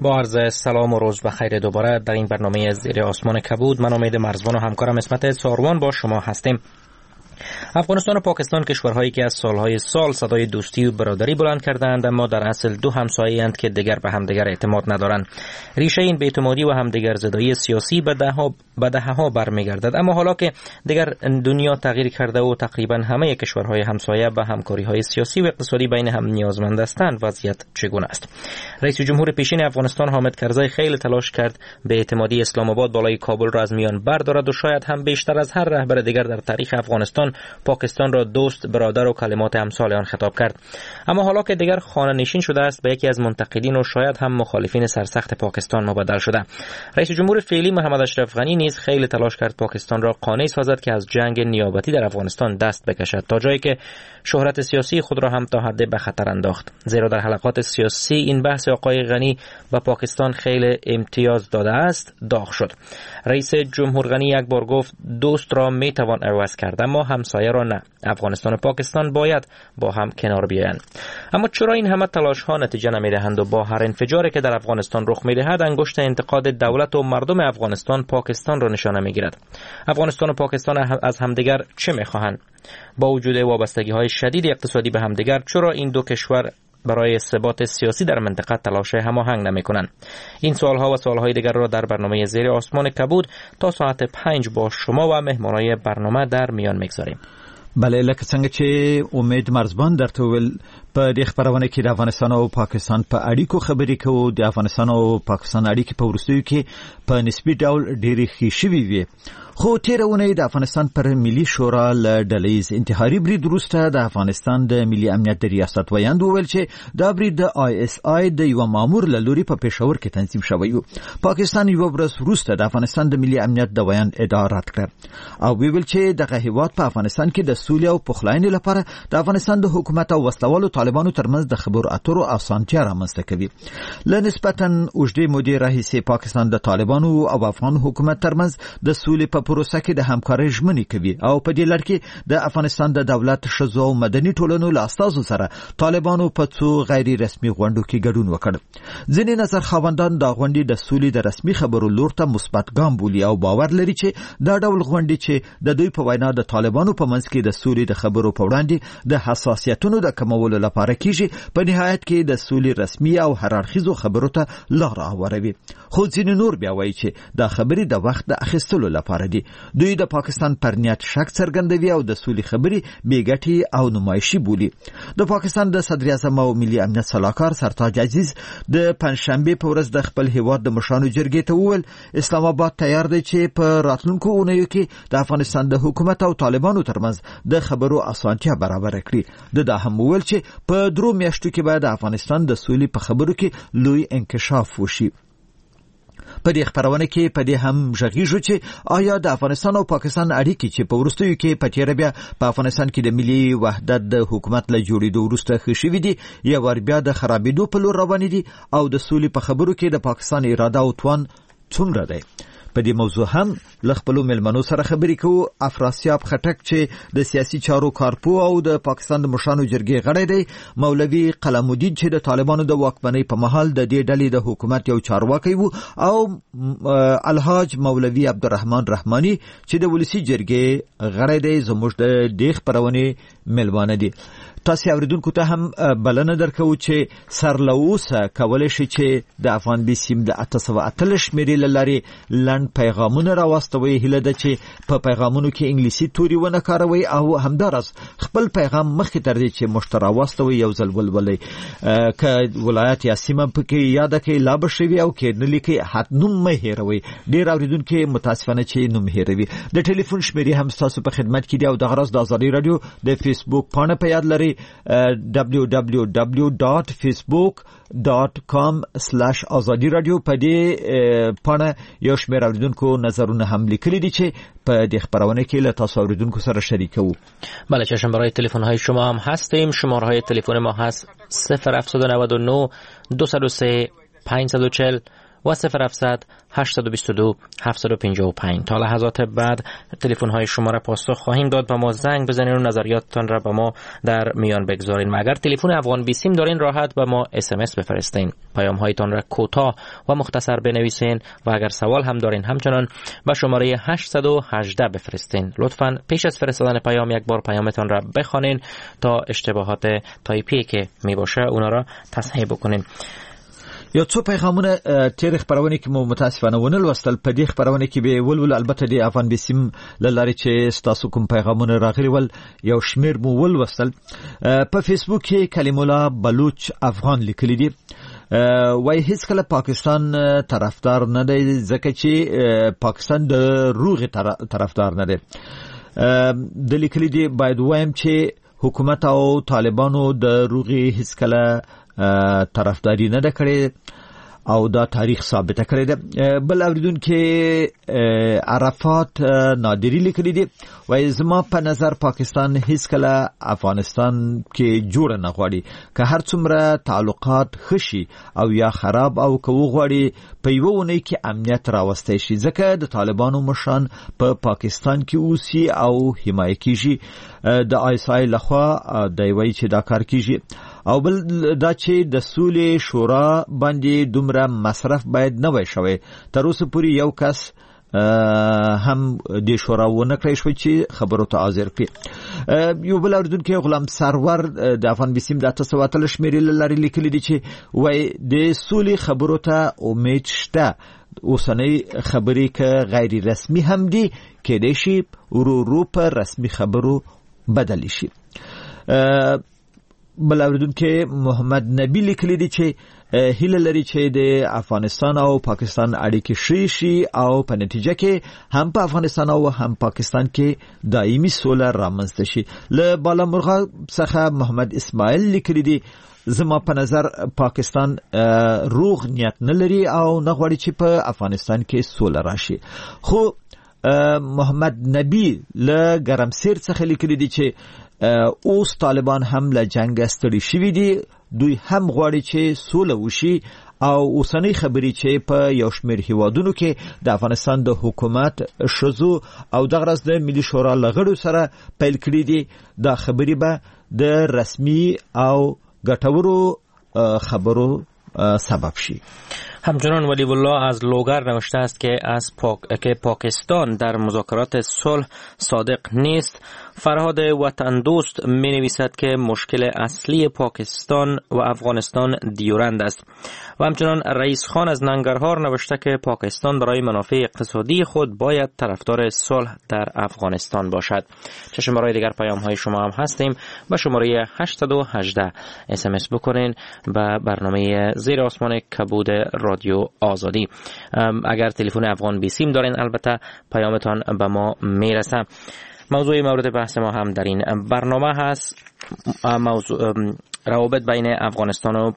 با عرض سلام و روز بخیر دوباره در این برنامه زیر آسمان کبود. من امید مرزبان و همکارم اسمت ساروان با شما هستیم. افغانستان و پاکستان کشورهایی که از سالهای سال صدای دوستی و برادری بلند کردند، اما در اصل دو همسایه‌اند که دیگر به همدیگر اعتماد ندارند. ریشه این بی‌اعتمادی و همدیگر زدایی سیاسی به دهه‌ها برمیگردد، اما حالا که دیگر دنیا تغییر کرده و تقریبا همه کشورهای همسایه به همکاری‌های سیاسی و اقتصادی بین هم نیازمند هستند، وضعیت چگونه است؟ رئیس جمهور پیشین افغانستان حامد کرزی خیلی تلاش کرد به اعتمادی اسلام آباد بالای کابل را از میان بردارد و شاید هم بیشتر از هر رهبر دیگر در تاریخ افغانستان پاکستان را دوست، برادر و کلمات امثال آن خطاب کرد. اما حالا که دیگر خانه نشین شده است، به یکی از منتقدین و شاید هم مخالفین سرسخت پاکستان مبدل شده. رئیس جمهور فعلی محمد اشرف غنی نیز خیلی تلاش کرد پاکستان را قانع سازد که از جنگ نیابتی در افغانستان دست بکشد، تا جایی که شهرت سیاسی خود را هم تا حد به خطر انداخت. زیرا در حلقات سیاسی این بحث آقای غنی و پاکستان خیلی امتیاز داده است داغ شد. رئیس جمهور غنی یک بار گفت دوست را می توان عوض کرد، اما همسایه را نه. افغانستان و پاکستان باید با هم کنار بیایند. اما چرا این همه تلاش ها نتیجه نمی دهند و با هر انفجاری که در افغانستان رخ می دهد انگشت انتقاد دولت و مردم افغانستان پاکستان را نشانه می گیرد؟ افغانستان و پاکستان از همدیگر چه می خواهند؟ با وجود وابستگی های شدید اقتصادی به همدیگر، چرا این دو کشور برای ثبات سیاسی در منطقه تلاش هماهنگ نمی‌کنند؟ این سوال‌ها و سوال‌های دیگر را در برنامه زیر آسمان کبود تا ساعت 5 با شما و مهمانای برنامه در میان می‌گذاریم. بله، لکه څنګه چې امید مرزبان درته ویل، په دې خبرونه کې د افغانستان او پاکستان په اړیکو خبرې کوو. د افغانستان او پاکستان اړیکې په وروستیو کې په نسبي ډول ډېرې ښې شوې وې، خو تېره اونۍ د افغانستان پر ملي شورا له ډلهیز انتحاري برید وروسته د افغانستان د ملي امنیت د ریاست ویاند وویل چې دا برید د ISI د یوه مامور له لوري په پېښور کې تنظیم شوی و. پاکستان یوه ورځ وروسته د افغانستان د ملي امنیت د ویاند ادعا رد کړه او ویل چې دغه هیواد په افغانستان کې د سولې او پخلاینې لپاره د افغانستان د حکومت او وسلوالو طالبانو ترمنځ د خبرو اترو اسانتیا رامنځته کوي. له نسبتاً اوږدې مودې راهیسې پاکستان د طالبانو او افغان حکومت ترمنځ د سولې په پروسه کې د همکارۍ ژمنې کوي او په دې لړ کې د افغانستان د دولت ښځو او مدني ټولنو له استازو سره طالبانو په څو غیر رسمي غونډو کې ګډون وکړ. ځینې نظر خاوندان دا غونډې د سولې د رسمي خبرو لور ته مثبت ګام بولي او باور لري چې دا ډول غونډې چې د دوی په وینا د طالبانو په منځ کې د سولې د خبرو په وړاندې د حساسیتونو د کمولو لپاره کیږي، په نهایت کې د سولې رسمي او هر اړخیزو خبرو ته لار هواروي. خو ځینې نور بیا وایي چې دا خبرې د وخت د اخیستلو لپاره دي. دوی د پاکستان پر نیت شک څرګندوي او د سولې خبرې بې ګټې او نمایشي بولي. د پاکستان د صدر اعظم او ملي امنیت سلاکار سرتاج عزیز د پنځشنبه په ورځ د خپل هیواد د مشرانو جرګې ته وویل اسلام آباد تیار دی چې په راتلونکو اونیو کې د افغانستان د حکومت او طالبانو ترمنځ د خبرو اسانتیا برابر کړي. دا هم وویل چې په 3 میاشتو کې باید د افغانستان د سولې په خبرو کې لوی انکشاف وشي. په دې خبرونه کې په دې هم ژغیږو چې آیا د افغانستان او پاکستان اړیکې چې په وروستیو کې په تیره بیا په افغانستان کې د ملي وحدت د حکومت له جوړېدو وروسته ښه شوي دي یا ور بیا د خرابېدو په لور روانې دي او د سولې په خبرو کې د پاکستان اراده او توان څومره دی؟ په دې موضوع هم له خپلو مېلمنو سره خبرې کوو. افراسیاب خټک چې د سیاسي چارو کارپو او د پاکستان د مشرانو جرګې غړی دی، مولوي قلم الدین چې د طالبانو د واکمنۍ په مهال د دې ډلې د حکومت یو چارواکی و، او الحاج مولوي عبدالرحمن رحماني چې د ولسی جرګې غړی دی، زموږ د دې خبرونې مېلمانه دي. تاسو اوریدونکو ته هم بلنه درکو چې سرلوسه کولای شي چې د افغان بي سیم د 808 شمیرې لارې لند پیغامونه راوستوي. هله ده چې په پیغامونو کې انګلیسي توري ونه کاروي او همدارس خپل پیغام مخکې تر دې چې مشترا واستوي یو ځل ولولي که ولایت یا سیمه پکې یاد کړئ لا بشوي او کې نه لیکي حتنوم مه هېروي. ډېر اوریدونکو متاسفانه چې نوم هېروي. د ټلیفون شمیرې هم تاسو په خدمت کې دی او د غرض د ازادي رادیو د فیسبوک پاڼه په یاد لري www.facebook.com/azadi radio. په دې پاڼه یو شمېر اوریدونکو نظرونه هم لیکلي دي چې په دې خبرونه کې له تاسو اوریدونکو سره شریکو. بله چشم، برای تلفن های شما هم هستیم. شماره های تلفن ما هست 0799 203 540 و 0700 822 755. تا لحظات بعد تلفن های شما را پاسخ خواهیم داد و ما زنگ بزنید و نظریاتتان را به ما در میان بگذارین. اگر تلفن افغان بیسیم دارین راحت به ما SMS بفرستین. پیام هایتان را کوتاه و مختصر بنویسین و اگر سوال هم دارین همچنان به شماره 818 بفرستین. لطفاً پیش از فرستادن پیام یک بار پیامتان را بخوانین تا اشتباهات تایپی که می باشه اونا را تصحیح بکنین. یو څو پیغامونه تیر خبرونه کې مو متاسفانه ونه لوستل. په دې خبرونه کې به ولول البته د افغان بیسیم لاره چې ستاسو کوم پیغامونه راغلي ول یو شمیر مو ولوستل. په فیسبوک کې کلیم الله بلوچ افغان لیکلی دی وای هیڅ کله پاکستان طرفدار نه دی ځکه چې پاکستان د روغ طرفدار نه دی. د لیکلی دی باید وایم چې حکومت او طالبانو د روغي هیڅ کله طرفداری نه ده کړې او دا تاریخ ثابته کړی ده. بل اوریدونکو عرفات نادری لیکلی دی وای زما په نظر پاکستان هیڅ کله افغانستان کې جوړ نه غواړي که هر څومره تعلقات خشي او یا خراب او که وغواړي په یو ونی کې امنیت راوستي شي ځکه د طالبانو مشان په پاکستان کې اوسي او حمایت کیږي د آیسای لخوا د وی چې دا کار کیږي او بل دا چې د سولې شورا باندې دومره مصرف باید نه وای شوی. تر اوسه پورې یو کس هم د شورا ونه کړی شو چې خبرو ته حاضر کړي. یو بل اوریدونکو غلام سرور د افغان بیسیم د تاسو وتل شمیرې لري لیکلي دي چې وای د سولې خبرو ته امید شته. اوسنۍ خبرې که غیر رسمي هم دي کېدای شي ورو په رسمي خبرو بدل شي. بل اوریدونکو محمد نبی لیکلی دی چې هیله لري چې د افغانستان او پاکستان اړیکې ښې شي او په نتیجه کې هم په افغانستان او هم پاکستان کې دایمي سوله رامنځته شي. له بالامرغه څخه محمد اسماعیل لیکلی دی زما په نظر پاکستان روغ نیت نه لري او نه غواړي چې په افغانستان کې سوله راشي. خو محمد نبی له ګرمسیر څخه لیکلی دی چې اوس طالبان هم له جنگ ستړي شوي دي. دوی هم غواړي چې سوله وشي او اوسنۍ خبرې چې په یو شمېر هیوادونو کې د افغانستان د حکومت شزو او د غرض د ملي شورا لغړو سره پیل کړي دي دا خبرې به د رسمي او ګټورو خبرو سبب شي. همچنان ولی الله از لوگر نوشته است که پاکستان در مذاکرات صلح صادق نیست. فرهاد وطن دوست می نویسد که مشکل اصلی پاکستان و افغانستان دیورند است. و همچنان رئیس خان از ننگرهار نوشته که پاکستان برای منافع اقتصادی خود باید طرفدار صلح در افغانستان باشد. چه شماره دیگر پیام های شما هم هستیم با شماره 818 SMS بکنین به برنامه زیر آسمان کبود رادیو آزادی. اگر تلفن افغان بیسیم دارین البته پیامتان به ما میرسه. موضوع مورد بحث ما هم در این برنامه هست موضوع روابط بین افغانستان و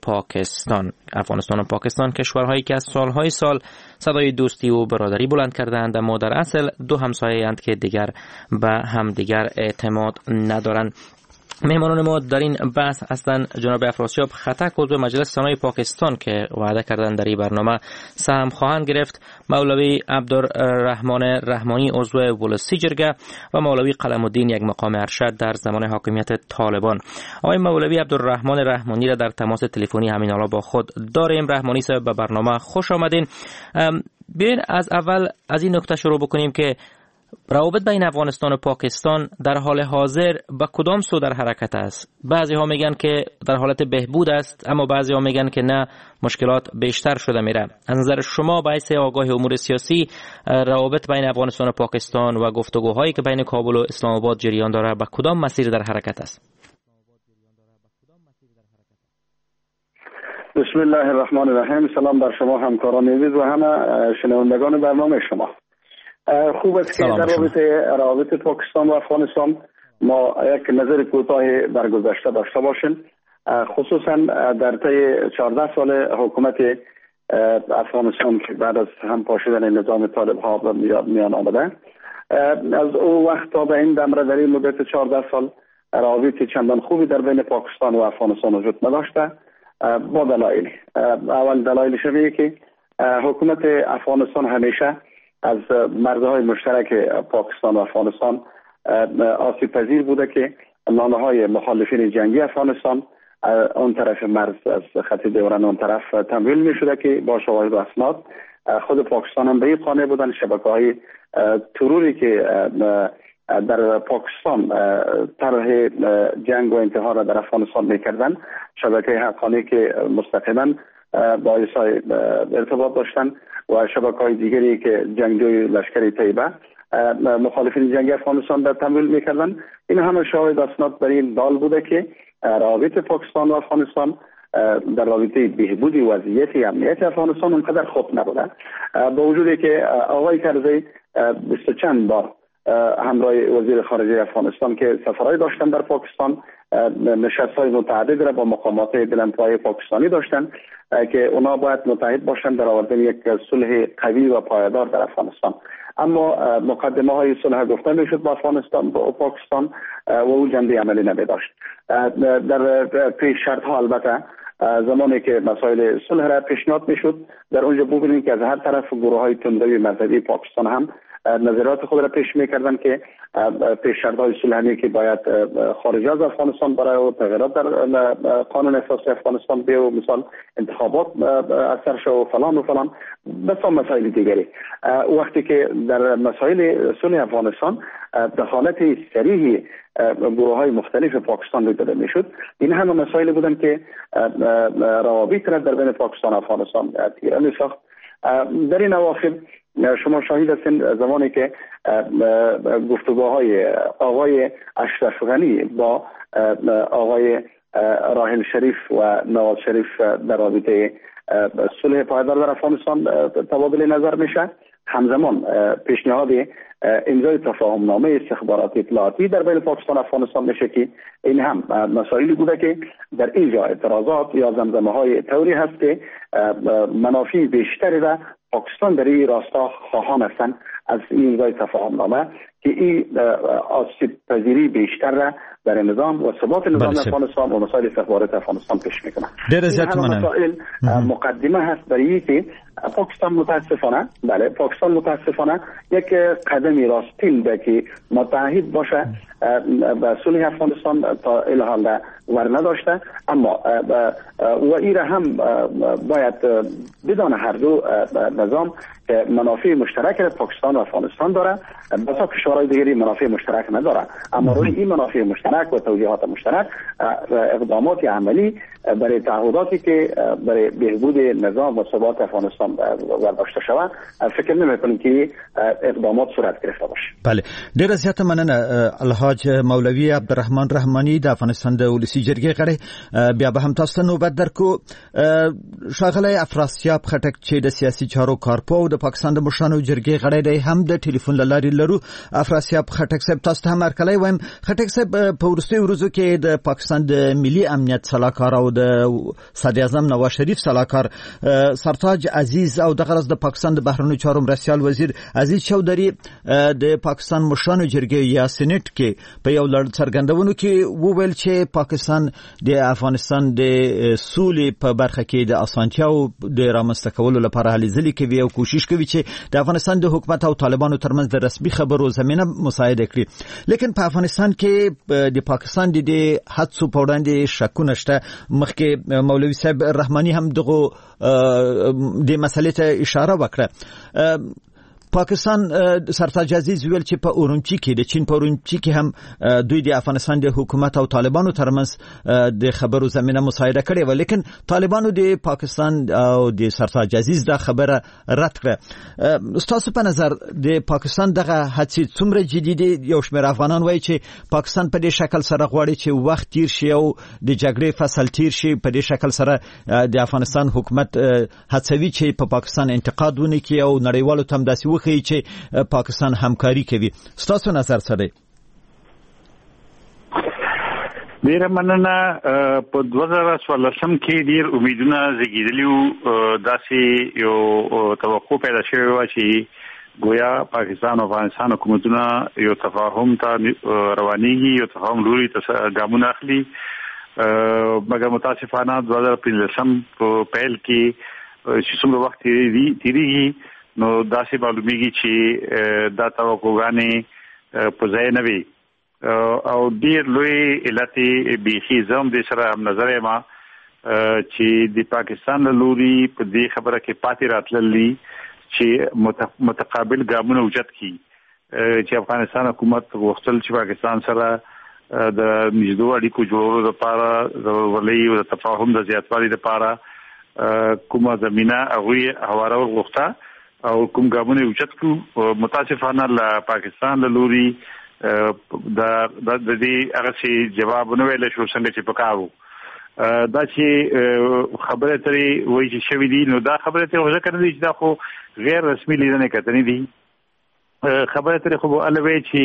پاکستان کشورهایی که از سالهای سال صدای دوستی و برادری بلند کردند اما در اصل دو همسایه اند که دیگر به همدیگر اعتماد ندارند. مهمانان ما در این بحث هستند جناب افراسیاب خطک عضو مجلس سنای پاکستان که وعده کردند در این برنامه سهم خواهند گرفت، مولوی عبدالرحمن رحمانی عضو ولسی جرگه و مولوی قلم الدین یک مقام ارشد در زمان حاکمیت طالبان. آقای مولوی عبدالرحمن رحمانی را در تماس تلفنی همین حالا با خود داریم. رحمانی صاحب به برنامه خوش آمدین. بیاین از اول از این نکته شروع بکنیم که روابط بین افغانستان و پاکستان در حال حاضر به کدام سو در حرکت است؟ بعضی ها میگن که در حالت بهبود است اما بعضی ها میگن که نه مشکلات بیشتر شده میره. از نظر شما باعث آگاه امور سیاسی روابط بین افغانستان و پاکستان و گفتگوهایی که بین کابل و اسلام آباد جریان داره به کدام مسیر در حرکت است؟ بسم الله الرحمن الرحیم. سلام بر شما همکاران عزیز و همه شنوندگان برنامه شما. خوب است که در روابط پاکستان و افغانستان ما یک نظر کوتاه برگذشته داشته باشیم، خصوصا در طی 14 سال حکومت افغانستان که بعد از هم پاشیدن نظام طالب ها به میان آمده. از او وقت تا به این دم در این مدت 14 سال روابط چندان خوبی در بین پاکستان و افغانستان وجود نداشته با دلایل. اول دلایل شبیه که حکومت افغانستان همیشه از مرزهای مشترک پاکستان و افغانستان آسیب پذیر بوده که نامه‌های مخالفین جنگی افغانستان اون طرف مرز از خط دوران اون طرف تمویل می شده که با شواهد و اسناد خود پاکستان هم به این قانع بودن. شبکه‌های تروری که در پاکستان طرح جنگ و انتحار را در افغانستان میکردن، شبکه حقانی که مستقیما با ایسای ارتباط داشتن و شبکه‌های دیگری که جنگجوی لشکر طیبه مخالفین جنگ افغانستان در تمویل میکردن، این همه شاهد اسناد بر این دال بوده که روابط پاکستان و افغانستان در رابطه بهبود وضعیت امنیت افغانستان اونقدر خوب نبوده. با وجودی که آقای کرزی 20 چند بار همراه وزیر خارجه افغانستان که سفرهای داشتن در پاکستان، نشست‌های متعدد را با مقامات دلنپای پاکستانی داشتن که اونا باید متحد باشند در آوردن یک صلح قوی و پایدار در افغانستان. اما مقدمه های صلح گفته میشد با افغانستان و پاکستان و او جنبه عملی نمی داشت. در پیش شرط ها البته زمانی که مسائل صلح را پیشنهاد میشد، در اونجا ببینید که از هر طرف گروه های تندروی مذهبی پاکستان هم نظرات خود را پیش میکردن که پیش شرط های صلحی که باید خارج از افغانستان برای تغییرات در قانون اساسی افغانستان به و مثال انتخابات اثر شو و فلان بس مسائل دیگری. وقتی که در مسائل صلح افغانستان دخالت صریح گروه های مختلف پاکستان دیده میشد، این همه مسائل بودن که روابط را در بین پاکستان و افغانستان تیره میساخت. در این اواخر شما شاهد هستین زمانی که گفتگوهای آقای اشرف غنی با آقای راحل شریف و نواز شریف در رابطه صلح پایدار در افغانستان تبادل نظر میشه، همزمان پیشنهاد امضای تفاهم نامه استخباراتی اطلاعاتی در بین پاکستان و افغانستان میشه که این هم مسائلی بوده که در اینجا اعتراضات یا زمزمه های طوری هست که منافع بیشتری را پاکستان در این راستا خواهان هستند از این امضای تفاهم نامه که این آسیب پذیری بیشتر را در نظام و ثبات نظام افغانستان و مسائل استخبارات افغانستان پیش میکنه. این مسائل مقدمه هست برای که پاکستان متاسفانه یک قدمی راستین به که متحد باشه به صلح افغانستان تا الحال ور نداشته، اما و این هم باید بدان هر دو نظام منافع مشترک پاکستان و افغانستان داره، بسا کشورهای دیگری منافع مشترک نداره، اما روی این منافع مشترک و توجیهات مشترک اقدامات عملی برای تعهداتی که برای بهبود نظام و ثبات افغانستان برداشته شود فکر نمی‌کنم که اقدامات صورت گرفته باشه. بله، ډیر زیات مننه الحاج مولوی عبدالرحمن رحمانی د افغانستان د ولسی جرګې غړي. بیا به هم تاسو ته نوبت درکو. ښاغلی افراسیاب خټک چې د سیاسي چارو کارپو د پاکستان د مشرانو جرګې غړی دی، هم د ټلیفون له لارې لرو. افراسیاب خټک صاحب، تاسو ته هم هرکلی وایم. خټک صاحب، په وروستیو ورځو کې د پاکستان د ملي امنیت سلاکار او د صدر اعظم نواز شریف سلاکار سرتاج عزیز او دغه د پاکستان د بهرنیو چارو مرستیال وزیر عزیز چودري د پاکستان مشرانو جرګې یا سېنات کې په یو لړ څرګندونو کې وویل چې پاکستان د افغانستان د سولې په برخه کې د اسانتیاو د رامنځته کولو لپاره هلې ځلې کوي او کوشش کوي چې د افغانستان د حکومت او طالبانو ترمنځ د رسمي خبرو زمينه مساعده کړي. لیکن په افغانستان کې د پاکستان د حادثو په وړاندې شکونه شته. مخکې مولوي صاحب رحماني هم دغه د مسلې ته اشاره وکړه. پاکستان سرتاج عزیز ویل چې په اورنچی کې د چین په اورنچی کې هم دوی د افغانستان د حکومت او طالبانو ترمنځ د خبرو زمينه مساعده کړې و، لیکن طالبانو د پاکستان او د سرتاج عزیز دا خبره رد کړه. تاسو په نظر د پاکستان دغه هڅې څومره جدي دي؟ یو شمېر افغانان وایي چې پاکستان په دې شکل سره غواړي چې وخت تیر شي او د جګړې فصل تیر شي، په دې شکل سره د افغانستان حکومت هڅوي چې په پاکستان انتقاد ونه کړي او نړیوالو ته هم داسې چې پاکستان همکاري کوي. ستاسو نظر څه دی؟ ډیره مننه. په 2014 کې ډیر امیدونه زیږیدلي وو، داسې یو توقع پیدا شوې وه چې گویا پاکستان او افغانستان حکومتونه یو تفاهم ته روانېږي، یو تفاهم لوري ته ګامونه اخلي، مګر متاسفانه 2015 په پیل کې چې څومره وخت تیریږي نو داسې معلومیږي چې دا توقعګانې په ځای نه وي او ډیر لوی علت بیخي زم د سره هم نظر ما چې د پاکستان له لوري په دې خبره کې پاتې راتللی چې متقابل ګامونه اوچت کی چې افغانستان حکومت غوښتل چې پاکستان سره د نږدې اړیکو جوړولو لپاره د ولې او د تفاهم د زیاتوالي لپاره کومه زمينه هغه حواله غوښته او کوم ګامونه اوچت کو متاسفانه له پاکستان له لوري د دې هغه څه جواب نه ویل شو څنګه چې پکاو دا چې خبره ترې وایي چې شوی دي نو دا خبره ته وځه کړی چې دا خو غیر رسمي لیدنه کتنې دي خبره ترې خو الوی چې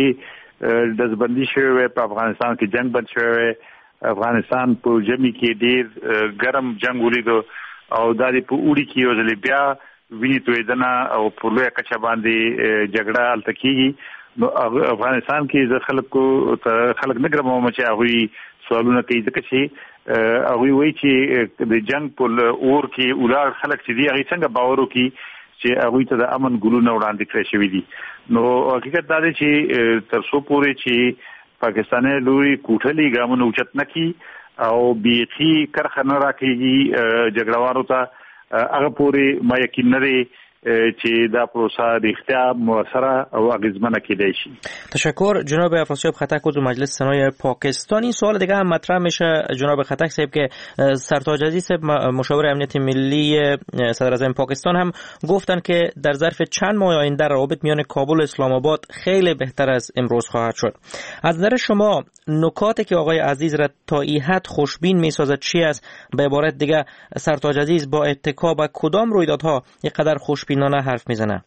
دزبندي شوی په افغانستان کې جنگ بند شوی افغانستان په جمی کې ډیر ګرم جنگ ولیدو او دا په اوړي کې وزلې بیا ویني تویدنه او په لوی کچا باندې جګړه التکیږي نو افغانستان کې د خلک نه ګرمو چې هغه سوالونه کوي ځکه چې هغه وایي چې د جنگ په اور کې اولاد خلک چې دی هغه څنګه باور وکړي چې هغه ته د امن ګلونه وړاندې کړی شوی دي نو حقیقت دا دی چې تر څو پورې چې پاکستاني لوري کوټلي ګامونه اوچت نکي او بیخي کرخه نه راکېږي جګړوارو ته هغه پورې ما یقین لري چې دا پروسه د اختیار موثره او اغیزمنه کیدای شي. تشکر جناب افراسیاب خطک عضو مجلس سنای پاکستان. این سوال دیگه هم مطرح میشه جناب خطک صاحب که سرتاج عزیز صاحب مشاور امنیت ملی صدر اعظم پاکستان هم گفتن که در ظرف چند ماه آینده روابط میان کابل و اسلام آباد خیلی بهتر از امروز خواهد شد. از نظر شما نکاتی که آقای عزیز را تا این حد خوشبین میسازد چی است؟ به عبارت دیگه سرتاج عزیز با اتکا به کدام رویدادها اینقدر خوشبینانه حرف میزنه؟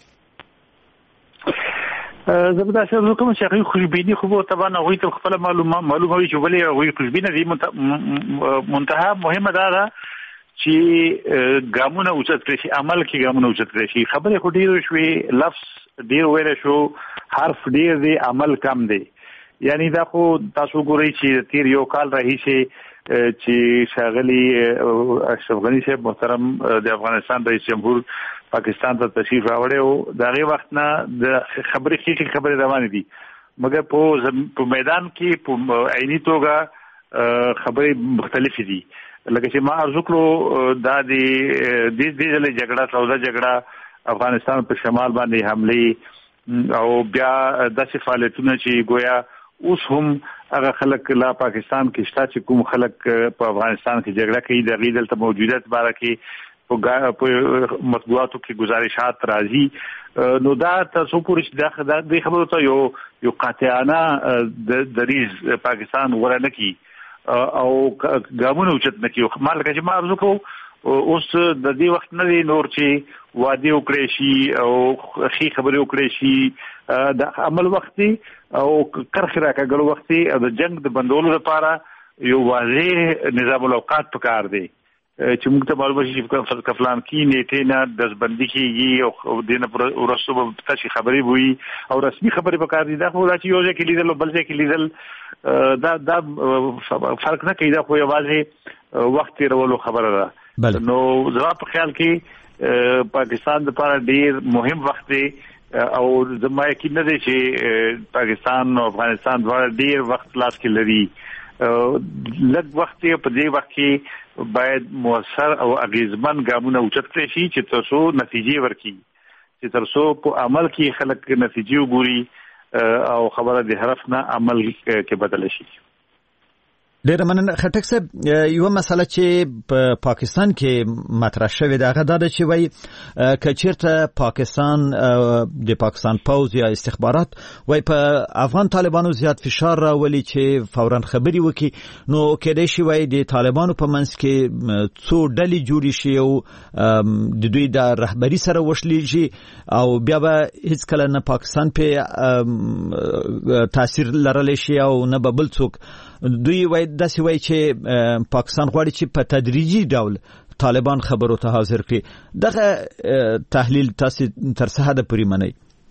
زبده شد کوم چې هغه خوشبینی خو طبعا هغه ته خپل معلومه وي چې ولې هغه خوشبینه دي منتها مهمه ده چې ګامونه اوچت کړي شي عمل کې ګامونه اوچت کړي شي خبره خو ډیر شوي لفظ ډیر ویل شو حرف ډیر دی عمل کم دی یعنی دا خو تاسو ګورئ چې تیر یو کال راهیسي چې شاغلی اشرف غنی صاحب محترم د افغانستان رئیس جمهور پاکستان ته تشریف راوړی او دغه وخت نه د خبرې روانې دي مګر په میدان کې په عیني توګه خبرې مختلفې دي لکه چې ما ارزو کړو دا د دې جګړه سودا جګړه افغانستان په شمال باندې حمله او بیا داسې فعالیتونه چې گویا اوس هم هغه خلک لا پاکستان کې شته چې کوم خلک په افغانستان کې جګړه کوي د غیدل ته موجودیت باره کې په مطبوعاتو کې گزارشات راځي نو دا تاسو پورې د خبرو ته یو قاطعانه دریز پاکستان ورنه کی او ګامونه اوچت نه کی مال کې ما ارزو کو اوس د دې وخت نه نور چې وادي وکړي شي او خي خبرې وکړي شي د عمل وختي او کرخ راکګل وختي او د جنگ د بندولو لپاره یو واضح نظام الاوقات پکار دی چې موږ ته معلومه شي چې کفلان کې نیټه نه دزبندي کیږي او دینه ورسو په تاسو خبرې وي او رسمي خبرې پکار دي دا خو چې یو ځکه لیدل او بل ځکه لیدل دا فرق نه کوي دا خو یوازې وخت ورولو خبره ده نو زما په خیال کې پاکستان لپاره ډیر مهم وخت دی او زما یقین نه دی چې پاکستان او افغانستان دواړه ډیر وخت لاس کې لري لږ وخت په دې وخت کې باید موثر او اغیزمن ګامونه اوچت کړي شي چې تاسو نتیجې ورکړي چې تاسو په عمل کې خلک نتیجې وګوري او خبره د حرف نه عمل کې بدل شي. ډیر مننه خټک صاحب یو مسله چې په پاکستان کې مطرح شوې ده هغه دا چې وایي کچیرته پاکستان د پاکستان پوز یا استخبارات وایي په افغان طالبانو زیات فشار راولي چې فورا خبري وکړي نو کېدای شي وایي د طالبانو په منځ کې څو ډلې جوړې شي او د دوی د رهبری سره وشلېږي او بیا به هیڅ کله نه پاکستان په تاثیر لرلی شي او نه به بل څوک دوی وایي داسې وایي چې پاکستان غواړي چې په تدریجي ډول طالبان خبرو ته حاضر کړي دغه تحلیل تاسو تر څه حده پورې منئ؟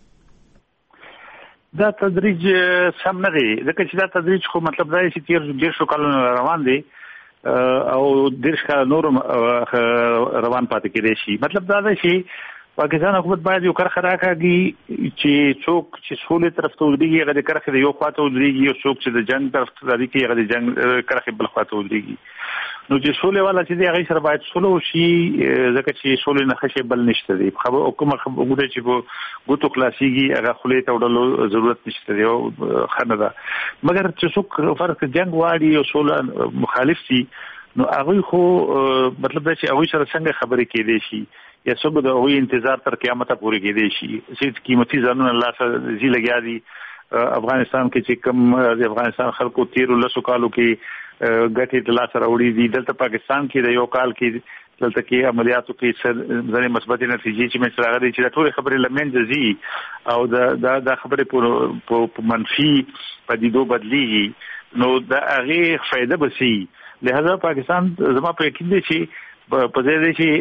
دا تدریج سم نه دی ځکه چې دا تدریج خو مطلب دا چې تیر ډیر شو کلونه روان دي او دیرش کال نور روان پاتې کېدې شي. مطلب دا دی چې پاکستان حکومت باید یو کرخه راکاږي چې څوک چې سولې طرف ته ودرېږي هغه د کرخه د یو خواته ودرېږي، او څوک چې د جنگ طرف ته ودرېږي هغه د جنگ کرخه بل خواته ودرېږي. نو چې سولې والا چې دی هغه سره باید سولې وشي، ځکه چې سولې نه خشه بل نشته دی. خبر حکومت وګوري چې په ګوتو خلاصيږي هغه خلې ته وړلو ضرورت نشته دی او خنه ده. مګر چې څوک فرق جنگ واړي او سولې مخالف سي، نو هغه خو مطلب دا چې هغه سره څنګه خبرې کېدې شي یا څنګه د هغه انتظار تر قیامت پورې کېدې شي. چې قیمتي ځانونه الله سره زی لګیا دي. افغانستان کې چې کوم د افغانستان خلکو 13 کالو کې ګټې د لاس راوړي دي، دلته پاکستان کې د یو کال کې دلته کې عملیاتو کې ځنې مثبت نتیجې چې مثلا غوړي چې ټول خبرې لمن ځي او دا خبرې په منفي پدیدو بدلیږي، نو دا هغه فائدہ بسي. لہذا پاکستان زما په یقین دي چې په دې دي چې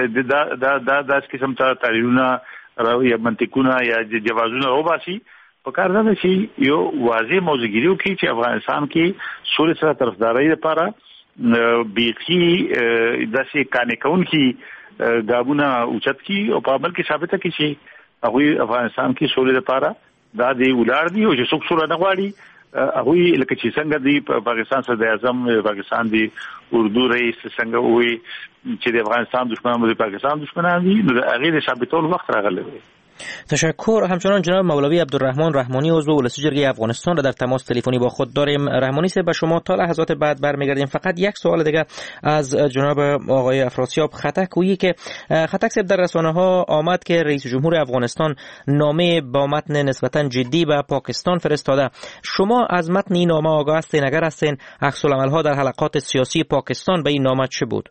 دا قسم ته تعلیمونه یا منطقونه یا جوازونه وباسي. په کار ده چې یو واضح موضوعګریو کې چې افغانستان کې سولې سره طرفداري لپاره بیخي داسې کانکون کې غابونه اوچت کی او په عمل کې ثابته کی چې هغه افغانستان کې سولې لپاره دا دی ولار دی او چې څوک سره نه غواړي هغه لکه چې څنګه دی پاکستان صدر اعظم پاکستان دی اردو رئیس څنګه وي چې د افغانستان دشمنان د پاکستان دشمنان دي، نو هغه ثابتول وخت راغلی. تشکر. همچنان جناب مولوی عبدالرحمن رحمانی عضو ولسی جرگه افغانستان را در تماس تلفنی با خود داریم. رحمانی صاحب به شما تا لحظات بعد برمیگردیم. فقط یک سوال دیگه از جناب آقای افراسیاب خطک گویی که خطک صاحب در رسانه ها آمد که رئیس جمهور افغانستان نامه با متن نسبتا جدی به پاکستان فرستاده. شما از متن این نامه آگاه هستین؟ اگر هستین عکس العمل ها در حلقات سیاسی پاکستان به این نامه چه بود؟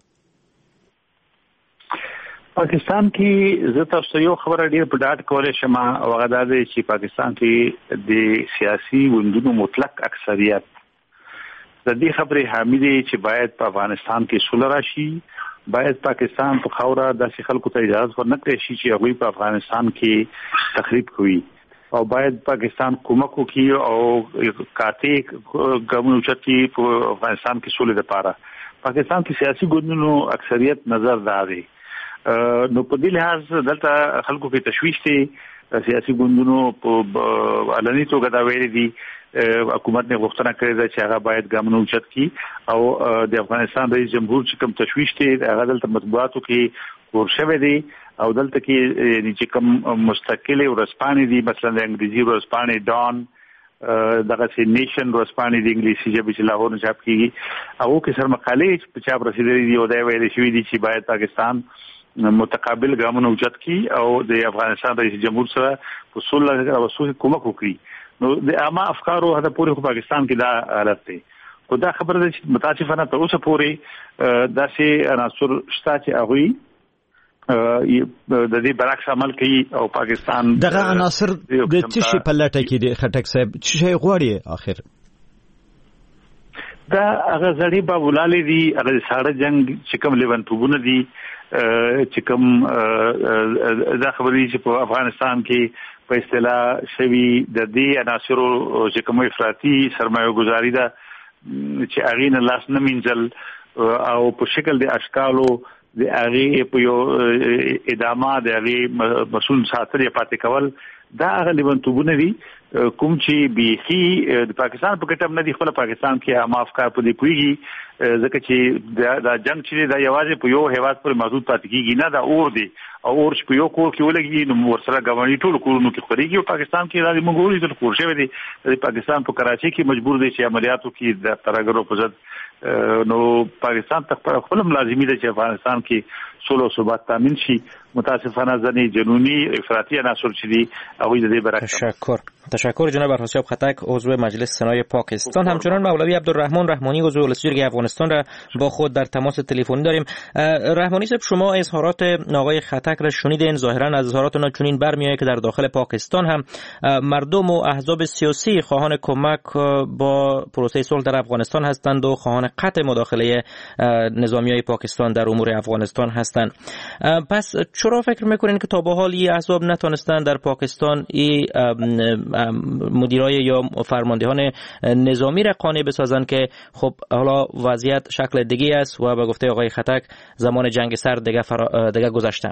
پاکستان کې زه تاسو ته یو خبره ډیر په ډاډ کولای شم، او هغه دا دی چې پاکستان کې د سیاسي ګوندونو مطلق اکثریت د دې خبرې حامی دي چې باید په افغانستان کې سوله راشي، باید پاکستان په خاوره داسې خلکو ته اجازه ورنکړي شي چې هغوی په افغانستان کې تخریب کوي، او باید پاکستان کومک وکړي او قاطع ګامونه اوچتي په افغانستان کې سولې لپاره. پاکستان کې سیاسي ګوندونو اکثریت نظر داري، نو په دې لحاظ دلته خلکو کې تشویش دي. سیاسي ګوندونو په علني توګه دا ویلي دي حکومت نه غوښتنه کړې ده چې هغه باید ګامونه اوچت کړي، او د افغانستان رئیس جمهور چې کوم تشویش دي هغه دلته مطبوعاتو کې خور شوی دی، او دلته کې چې کوم مستقله ورځپاڼې دي، مثلا د انګریزي ورځپاڼې ډان، دغه سي نیشن ورځپاڼې د انګلیسي ژبې چې لاهور نه چاپ کیږي، هغه کې سر مقالې په چاپ رسیدلې دي او دا ویل شوی دي چې باید پاکستان متقابل ګامونه اوچت کړي او د افغانستان رئیس جمهور سره په صلح او وسوسه کومک وکړي. نو د عامه افکارو هدا پورې په پاکستان کې دا حالت دی. خو دا خبره ده چې متاسفانه تر اوسه پورې داسې عناصر شته چې هغه د دې برعکس عمل کوي او پاکستان دغه عناصر د څه شي په لټه کې دي؟ خټک صاحب څه شي غواړي اخر؟ دا هغه ځړې په ولالې دي، هغه ساړه جنگ چې کوم لیونتوبونه دي، چې کوم دا خبرې چې په افغانستان کې په اصطلاح شوی د دې عناصرو چې کوم افراطي سرمایه گذاري ده چې هغه نه لاس نه مینځل او په شکل د اشکالو د هغه په یو ادامه د هغه مسؤل ساتل یا پاتې کول، دا هغه لیونتوبونه دي کوم چې بیخي د پاکستان په کټم نه دي. خپل پاکستان کې عام افکار په دې کوي ځکه چې دا جنگ چې دا یوازې په یو هیواد پر محدود پاتې کیږي نه، دا اور دی او اور چې په یو کور کې ولګي نو ورسره غوړي ټول کورونو کې خوريږي، او پاکستان کې راځي موږ ورې د کور شوی دی. د پاکستان په کراچي کې مجبور دی چې عملیاتو کې د ترګرو په ضد نو پاکستان خپل لازمي دی چې افغانستان کې سولو او ثبات تامین شي. متاسفانه ځنې جنونی افراطی عناصر چې دي هغه د دې برعکس. تشکر جناب افراسیاب خطک عضو مجلس سنای پاکستان. همچنان مولوی عبدالرحمن رحمانی عضو ولسی جرگه افغانستان را با خود در تماس تلفنی داریم. رحمانی صاحب شما اظهارات آقای خطک را شنیدین، ظاهرا از اظهارات اونا چنین برمیآید که در داخل پاکستان هم مردم و احزاب سیاسی خواهان کمک با پروسه صلح در افغانستان هستند و خواهان قطع مداخله نظامیای پاکستان در امور افغانستان هستند. پس چرا فکر میکنین که تا به حال این احزاب نتونستن در پاکستان این مدیرای یا فرماندهان نظامی را قانع بسازن که خب حالا وضعیت شکل دیگه است و به گفته آقای خطک زمان جنگ سرد دیگه گذشته.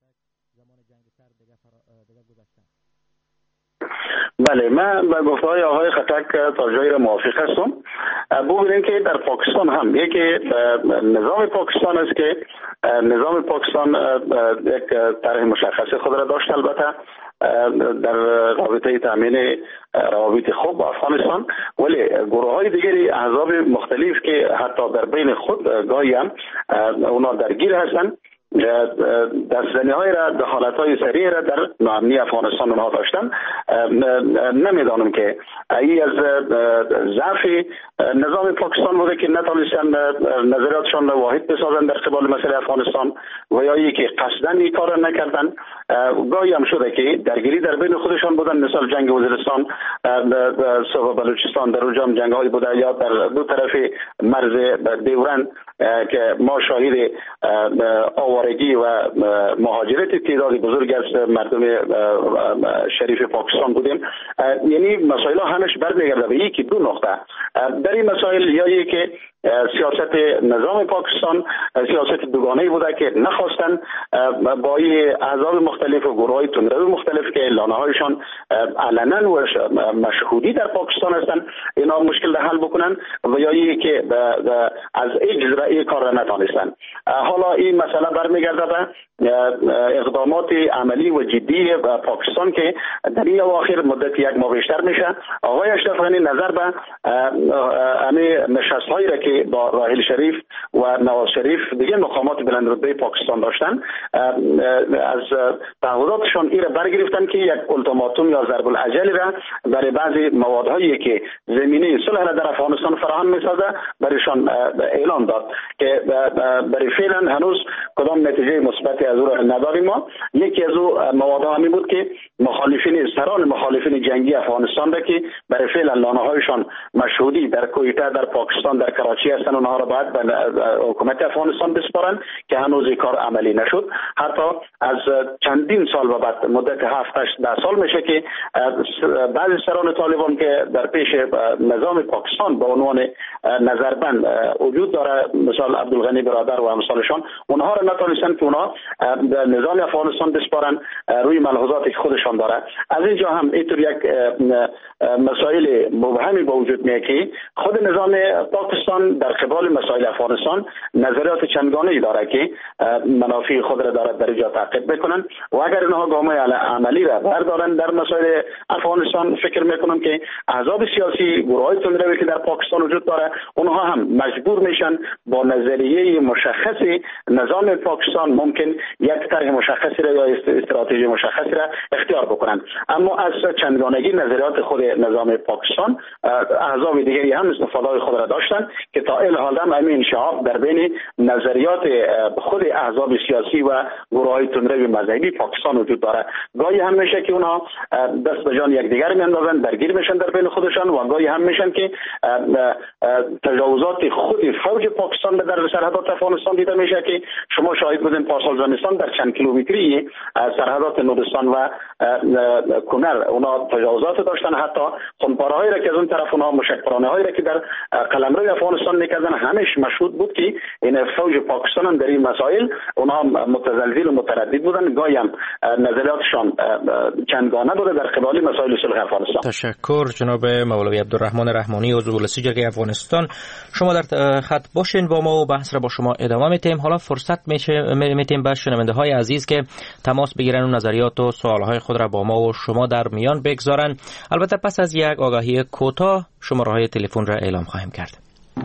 بله، من با گفته‌های آقای خطک تا جایی را موافق هستم. ببینید که در پاکستان هم یکی نظام پاکستان است که نظام پاکستان یک طرح مشخص خود را داشت، البته در رابطه تامین روابط خوب با افغانستان، ولی گروه‌های دیگری احزاب مختلف که حتی در بین خود گاهی هم اونا درگیر هستند، دستزنی‌های را دخالت‌های سریع را در ناامنی افغانستان اونها داشتن. نمیدانم که ای از ضعف نظام پاکستان بوده که نتونستن نظریاتشان را واحد بسازن در قبال مسئله افغانستان و یا ای که قصداً این کار را نکردن. گاهی هم شده که درگیری در بین خودشان بودن، مثل جنگ وزیرستان صوبه بلوچستان در اونجا جنگ‌های بوده، یا در دو طرف مرز دیورند که ما شاهد آوارگی و مهاجرت تعداد بزرگ از مردم شریف پاکستان بودیم. یعنی مسائل همش برمیگرده به یکی دو نقطه. در این مسائل یا که سیاست نظام پاکستان سیاست دوگانه‌ای بوده که نخواستن با احزاب مختلف و گروه‌های تندرو مختلف که اعلانه‌هایشان علنا و مشهودی در پاکستان هستند اینا مشکل را حل بکنن و یا که از اجرای کار را نتونستن. حالا این مسئله برمیگرده به اقدامات عملی و جدی پاکستان که در این اواخر مدت یک ماه بیشتر میشه. آقای اشرف غنی نظر به همه نشست‌هایی را که با راحیل شریف و نواز شریف دیگه مقامات بلندرتبه پاکستان داشتن، از تعهداتشان این را برگرفتن که یک التیماتوم یا ضرب الاجل را برای بعضی موادهایی که زمینه صلح را در افغانستان فراهم میسازه برایشان اعلام داد که برای فعلا هنوز کدام نتیجه مثبتی از او را نداریم. ما یکی از او مواد همین بود که سران مخالفین جنگی افغانستان را که برای فعلا لانه‌هایشان مشهودی در کویته در پاکستان در کراچی هستن، اونها را باید به حکومت افغانستان بسپارن که هنوز کار عملی نشد. حتی از چندین سال و بعد مدت 7-8 سال میشه که بعضی سران طالبان که در پیش نظام پاکستان به عنوان نظربند وجود داره، مثل عبدالغنی برادر و امثالشان، اونها را نتونستن که اونها نظام افغانستان بسپارن روی ملحوظاتی که خودشان داره. از اینجا هم اینطور یک مسائل مبهمی با وجود میاد که خود نظام پاکستان در قبال مسائل افغانستان نظریات چندگانه‌ای داره که منافع خود را دارد در اینجا تعقیب بکنن و اگر اینها گام‌های عملی را بردارن در مسائل افغانستان، فکر میکنم که احزاب سیاسی گروه‌های تندروی که در پاکستان وجود داره اونها هم مجبور میشن با نظریه مشخصی نظام پاکستان ممکن یک طرح مشخصی را یا استراتژی مشخصی را اختیار بکنن. اما از چندگانگی نظریات خود نظام پاکستان احزاب دیگری هم استفاده خود را داشتن که تا الحال هم همین انشعاب در بین نظریات خود احزاب سیاسی و گروه‌های تندروی مذهبی پاکستان وجود داره. گاهی هم میشه که اونها دست به جان یکدیگر میاندازن، درگیر میشن در بین خودشان و گاهی هم میشن که تجاوزات خود فوج پاکستان به در سرحدات افغانستان دیده میشه که شما شاهد بودین پارسال زمستان در چند کیلومتری سرحدات نورستان و کنر اونا تجاوزات داشتن، حتی خونپاره‌هایی را که از اون طرف اونها مشکلانه‌هایی را که در قلمرو افغانستان میکردن همش مشهود بود که این فوج پاکستان هم در این مسائل اونها متزلزل و متردد بودن. گاهی هم نظریاتشان چندگانه بوده در قبال مسائل صلح افغانستان. تشکر جناب مولوی عبدالرحمن رحمانی عضو مجلس جرگه افغانستان. شما در خط باشین با ما و بحث را با شما ادامه میتیم. حالا فرصت میتیم به شنونده‌های عزیز که تماس بگیرن و نظریات و سوالهای خود را با ما و شما در میان بگذارن. البته پس از یک آگاهی کوتاه شماره‌های تلفن را اعلام خواهیم کرد.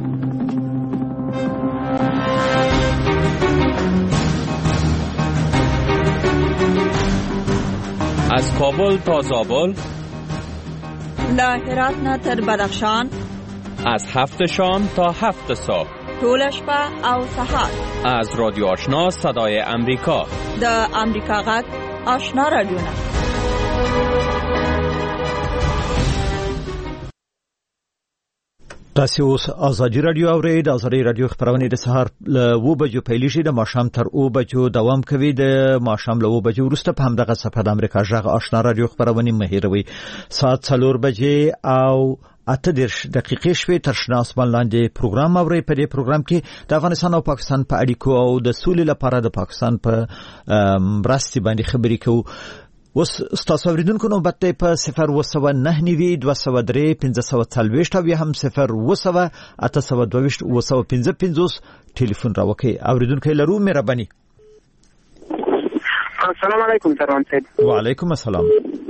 از کابل تا زابل، له هرات نه تر بدخشان، از 7 شام تا 7 صبح، ټول شپه او سهار. از رادیو آشنا صدای امریکا، د امریکا غږ آشنا رادیوونه. تاسو اوس ازادي رادیو اورئ. د ازادي رادیو خبرونه د سهار له 2 بجو پیل شي، د ماښام تر 2 بجو دوام کوي. د ماښام له 2 بجو وروسته په همدغه صفحه د امریکا غږ آشنا رادیو خبرونه مهیروي. ساعت 4 بجې او 8 دقیقې شوي تر شنه اسمان لاندې پروګرام اوري. په دې پروګرام کې د افغانستان او پاکستان په اړیکو او د سولې لپاره د پاکستان په مرستې باندې خبرې کوو. اوس تاسو اوریدونکو نوبت دی په 019 203 1540 او هم 020 822 955 ټلیفون راوکي. اوریدونکو لرو مهرباني. السلام علیکم سروان صاحب. وعلیکم السلام.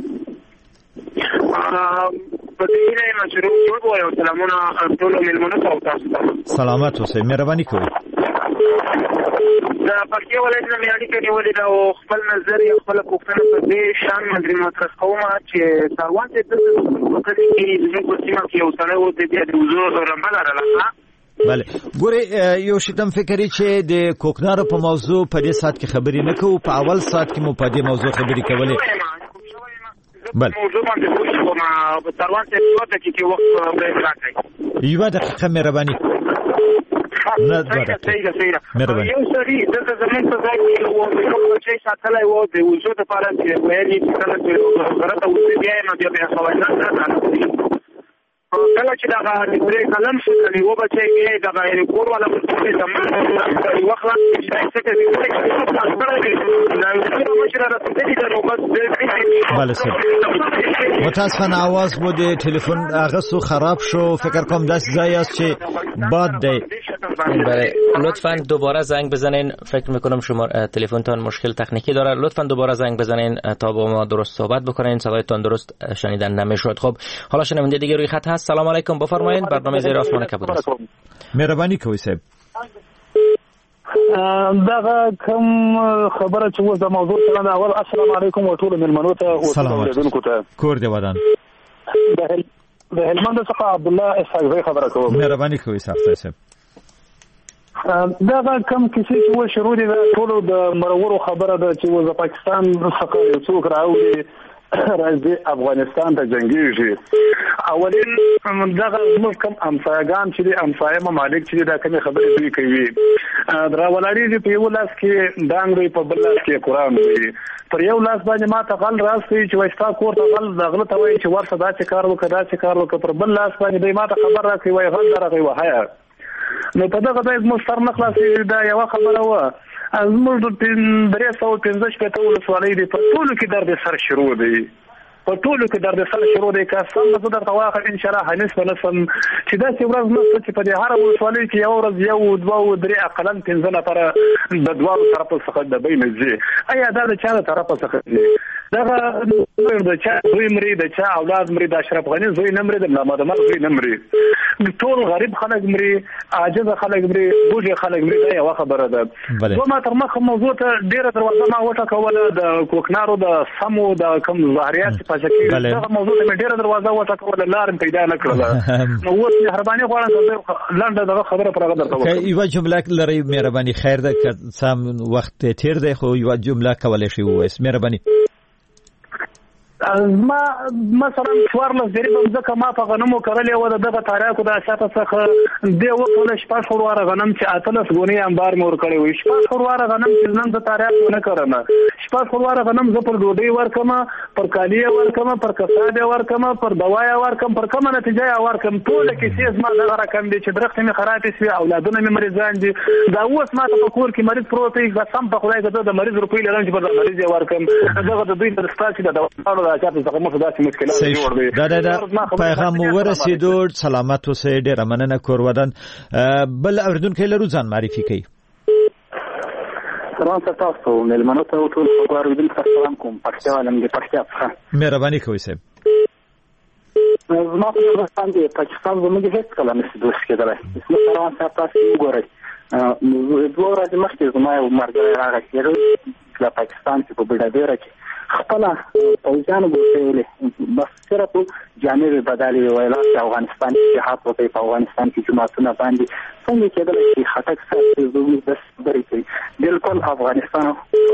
په دې نه مشروع جوړ وایو. سلامونه ټول ملمنو ته تاسو. سلامات اوسئ. مهرباني کوئ. دا پکې ولې نه مې اړیکه نیولې دا خپل نظر یې خپل پوښتنه په دې شان باندې مطرح کوم چې سروان صاحب د وکړې کې د کومه کې یو سره و دې د وزو رمبل راغله. بله ګورې یو شیتم فکرې چې د کوکنارو په موضوع په دې ساعت کې خبرې نه کوو. په اول ساعت کې مو په دې موضوع خبرې کولې. بله موضوع باندې کوم سروان صاحب وخت کې وخت راکړي. یو دقیقه مهرباني. نه صحیح مهرباني. یو سړي د زمين په ځای کې وو چې ساتلای وو د وجود لپاره چې وایي چې کله چې غلطه وځي بیا نه بیا خواړه کله چې دا غوړې کلم شو کلی و بچي کې دا غیر کور ولا په زمين وخت چې څه کوي بله سر متاسفانه आवाज مو د ټلیفون اغسو خراب شو. فکر کوم داس ځای است چې باد دی. بله لطفاً دوباره زنگ بزنین. فکر میکنم شما تلفنتان مشکل تکنیکی داره. لطفاً دوباره زنگ بزنین تا با ما درست صحبت بکنین. صدایتان درست شنیدن نمیشد. خب حالا شنونده دیگه روی خط هست. سلام علیکم بفرمایید. برنامه زیر آسمان کبود است. مهربانی کوئ صاحب. دا کوم خبره چې و د موضوع څخه دا اول السلام علیکم او ټول ملمنو ته او اوریدونکو ته کور دی ودان. د هلمند څخه عبد الله اسحاق خبره کوم. مهرباني کوئ صاحب. دا کوم کیسې چې و شروع دي ټول د مرورو خبره ده چې و د پاکستان څخه یو څوک راوړي راځي افغانستان ته جنگيږي. اولین دغه موږ کوم امسایگان چې دي امسایه ممالک چې دا کوم خبرې دوی کوي دراولاري په یو لاس کې دانګوي په بل لاس کې قران وي. پر یو لاس باندې ما ته غل راځي چې وستا کور ته غل دغله ته وایي چې ورته دا چې کار وکړه پر بل لاس باندې ما ته خبر راکوي وای غل راغی وهایا. نو په دغه ځای موږ سر نه خلاصي. دا یو خبره و زموږ د 315 ولسوالۍ دی په ټولو کې درد سر شروع دی. په ټولو کې درد سر شروع دی. که سم زه درته واخل ان شاء الله هنس ونسم چې دا چې ورځ نو چې په دې هر ولسوالۍ کې یو ورځ یو دوه درې اقلن 15 نفر د دوه طرف څخه د بین ځي. ایا دا د چا طرف څخه دی؟ دغه د چا دوی مری د چا اولاد مری د اشرف غنی زوی نمرې د محمد عمر زوی نمرې ټول غریب خلک مری عاجز خلک مری بوجه خلک مری. دا یو خبره ده. وما تر مخه موضوع ته ډیره دروازه ما وټه کوله د کوکنارو د سمو د کم ظاهریات په شکل دغه موضوع ته ډیره دروازه وټه کوله لار پیدا نه کړله. نو اوس مهرباني غواړم لاندې دغه خبره پرغه درته وکړم. یو جمله لري مهرباني. خیر ده که سم وخت تیر دی خو یو جمله کولای شي وایس. مهرباني. ما مثلا څوارلس درې ځکه ما په غنمو کرلې و دغه تاریخو د شاته څخه دی وکړل شپږ خرواره غنم چې اتلس غونې انبار مور کړی وي. شپږ خرواره غنم چې نن د تاریخ نه کړم. شپږ خرواره غنم زه پر ډوډۍ ورکم پر کالیه ورکم پر کساده ورکم پر دوايا ورکم پر کومه نتیجه ورکم. ټول کیسې ما دغه رقم دي چې درخت می خراب شي اولادونه می مریضان دي. دا اوس ما ته په کور کې مریض پروت دی. قسم په خدای ته د مریض روپۍ لرم چې پر مریض ورکم. دغه د دوی د ستاسو د دواړو چاته څنګه مخداسي مشکلات جوړ دي. دا پیغام ورسېدو. سلامات اوسئ. ډېر مننه کور ودان. بل اوریدونکو لرو ځان معرفي کړئ. سلام تاسو ملمنو ته ټول اوریدونکو سلام کوم. پښتو علم دې پښتو ښه. مهرباني کوئ صاحب. زما په افغانستان کې پاکستان زموږ هیڅ کله نشي دوست کېدلی. اسمه سلام تاسو وګورئ. دوه ورځې مخکې زما یو مرګ راغی چې د پاکستان په بډایره کې خپل پوځیان وګورئ بس صرف جامع بدلې ویلا چې افغانستان کې جهاد وکړي په افغانستان کې جماعتونه باندې څنګه کېدل چې خټک سره زوی بس بری کوي. بالکل افغانستان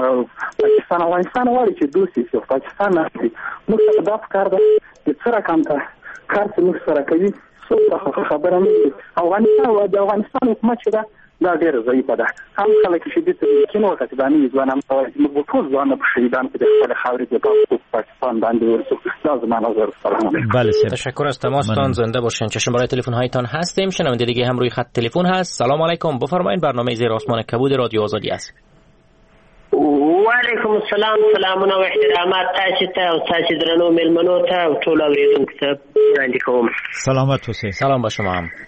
وایي چې دوی چې پاکستان نه موږ څه دا کار ده چې سره کار څه موږ سره کوي څه خبره نه. افغانستان حکومت چې دا دا ډېر ضعیفه ده. هم خلک چې دې ته یقین وکړي دا نه ځوانان موږ ټول ځوانان په شهیدان کې د خپل خاورې د پاکستان باندې ورسو. دا زما نظر. سلام علیکم. بله تشکر از تماستان. زنده باشین. چشم برای تلفن هایتان هستیم. شنونده دیگه هم روی خط تلفن هست. سلام علیکم. بفرمایید. برنامه زیر آسمان کبود رادیو آزادی است. وعلیکم السلام. سلامونه او احترامات تاسو ته او تاسو درنو ملمنو ته او ټول اوریدونکو ته وړاندې کوم. سلامت اوسئ. سلام به شما هم.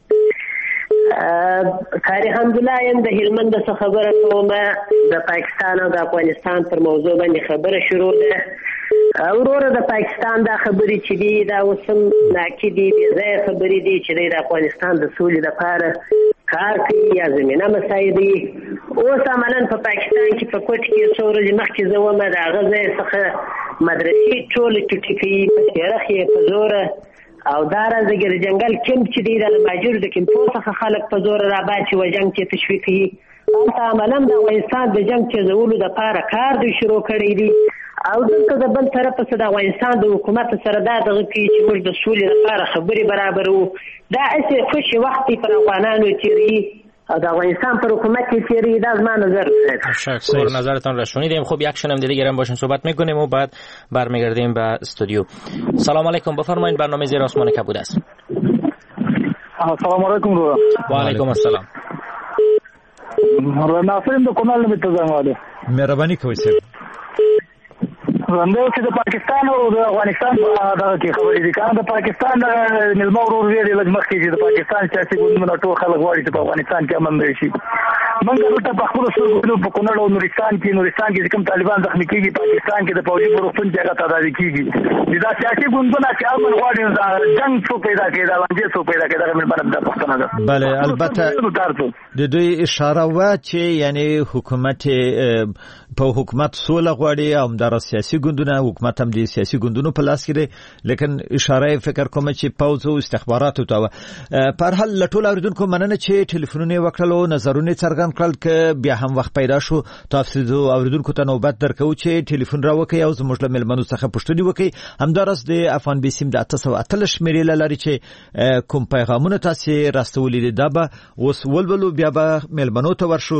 کاری حمدالله یم د هلمند څخه خبره کوم. د پاکستان او د افغانستان پر موضوع باندې خبره شروع ده. وروره د پاکستان دا خبرې چې دي دا اوسم ناکدي دي ځای خبرې دي چې د افغانستان د سولې لپاره کار کوي یا زمينه مساعدي. اوس عملاً په پاکستان کې په کوټ کې څو ورځې مخکې زه وم د هغه ځای څخه مدرسې ټولې ټوټې کوي په تیرخ یې په زوره او دا راځي د جنګل کمپ چې دی د ماجور د کمپو څخه خلک په زوره راباچي و جنګ کې تشویق کوي. هلته عملاً د افغانستان د جنګ تیزولو دپاره کار دوی شروع کړی دی او دلته د بل طرف څخه د افغانستان د حکومت سره دا دغه کوي چې موږ د سولې لپاره خبرې برابرو. دا اسې خوشي وخت پر افغانانو تیری او د افغانستان پر حکومت تیری. دا زما نظر. تشکر. نظرتان را شنیدیم. خب یک شنونده دیگه هم باشون صحبت میکنیم و بعد برمیگردیم به استودیو. سلام علیکم. بفرمایید. برنامه زیر آسمان کبود است. سلام علیکم. و علیکم السلام. ناصریم د کونال نه تزام والے. مهرباني کوئ سر. زنده چې د پاکستان او د افغانستان دا کې خبرې دي. کله د پاکستان ملمو ورور ویلي لږ مخکې چې د پاکستان سیاسي ګوندونه ټول خلک غواړي چې په افغانستان کې امن راشي. موږ دلته په خپل سرګونو په کونړ او نورستان کې کوم طالبان زخمي کیږي پاکستان کې د فوجي پروفن چې هغه تعداد کیږي. دا سیاسي ګوندونه چې امن غواړي جنگ څو پیدا کړي دا باندې څو پیدا کړي دا مې باندې پښتنه ده. بله البته د دوی اشاره و چې یعنی حکومت سوله غواړي او همدارا سیاسي ګوندونه حکومت هم د سیاسي ګوندونو په لاس کې دی. لیکن اشاره فکر کوم چې پوځ او استخباراتو ته په هر حال لټول اوریدونکو مننه چې ټلیفونونه وکړل او نظرونه څرګند کړل. که بیا هم وخت پیدا شو تاسو اوریدونکو ته نوبت درکو چې ټلیفون راوکي او زموږ له ملمنو څخه پوښتنه وکړي. همدارس د افغان بیسیم د 813 شمیرې لري چې کوم پیغامونه تاسو راستولې دي دا به اوس ولولو بیا به ملمنو ته ورشو.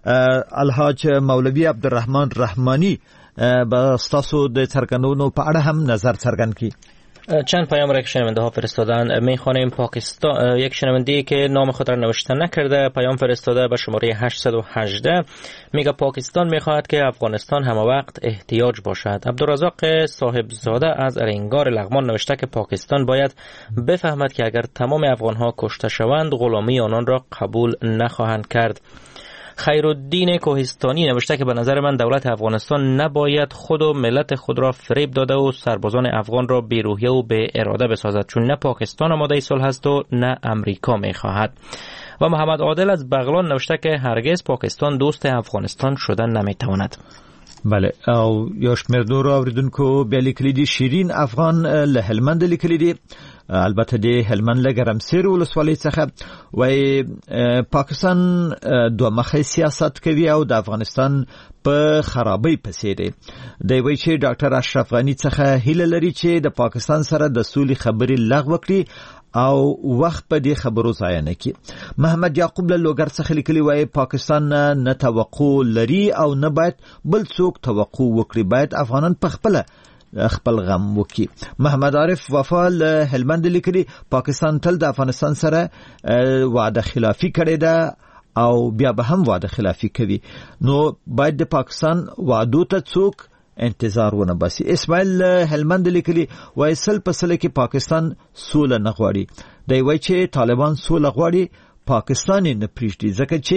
الحاج مولوی عبدالرحمن رحمانی با استاسو د څرګندونو په اړه هم نظر څرګند کړي. چند پیام را که شنونده ها فرستادن. میخوانیم پاکستان یک شنونده که نام خود را نوشته نکرده پیام فرستاده به شماره 818 میگه پاکستان میخواهد که افغانستان همه وقت احتیاج باشد. عبدالرزاق صاحبزاده از ارینگار لغمان نوشته که پاکستان باید بفهمد که اگر تمام افغان ها کشته شوند غلامی آنان را قبول نخواهند کرد. خیرالدین کوهستانی نوشته که به نظر من دولت افغانستان نباید خود و ملت خود را فریب داده و سربازان افغان را بی‌روحیه و به اراده بسازد، چون نه پاکستان آماده صلح است و نه امریکا می‌خواهد. و محمد عادل از بغلان نوشته که هرگز پاکستان دوست افغانستان شدن نمیتواند. بله او یو شمېر نورو اوریدونکو بیا لیکلي دي. شیرین افغان له هلمند لیکلي دي، البته د هلمند له ګرمسیر ولسوالۍ څخه. وایي پاکستان دوه مخی سیاست کوي او د افغانستان په خرابۍ پسې دی. دی وایي چې ډاکټر اشرف غني څخه هیله لري چې د پاکستان سره د سولې خبرې لغوه کړي او وخت په دې خبرو ضایع نه کړي. محمد یعقوب له لوګر څخه لیکلي وایي پاکستان نه توقع لري او نه باید بل څوک توقع وکړي، باید افغانان په خپل غم وکړي. محمد عارف وفا له هلمند لیکلي پاکستان تل د افغانستان سره وعده خلافي کړې ده او بیا به هم وعده خلافي کوي، نو باید د پاکستان وعدو ته څوک انتظار ونه باسي. اسماعیل هلمند لیکلي وایي سل په سل کې پاکستان سوله نه غواړي. دی وایي چې طالبان سوله غواړي، پاکستان نه پریږدي، ځکه چې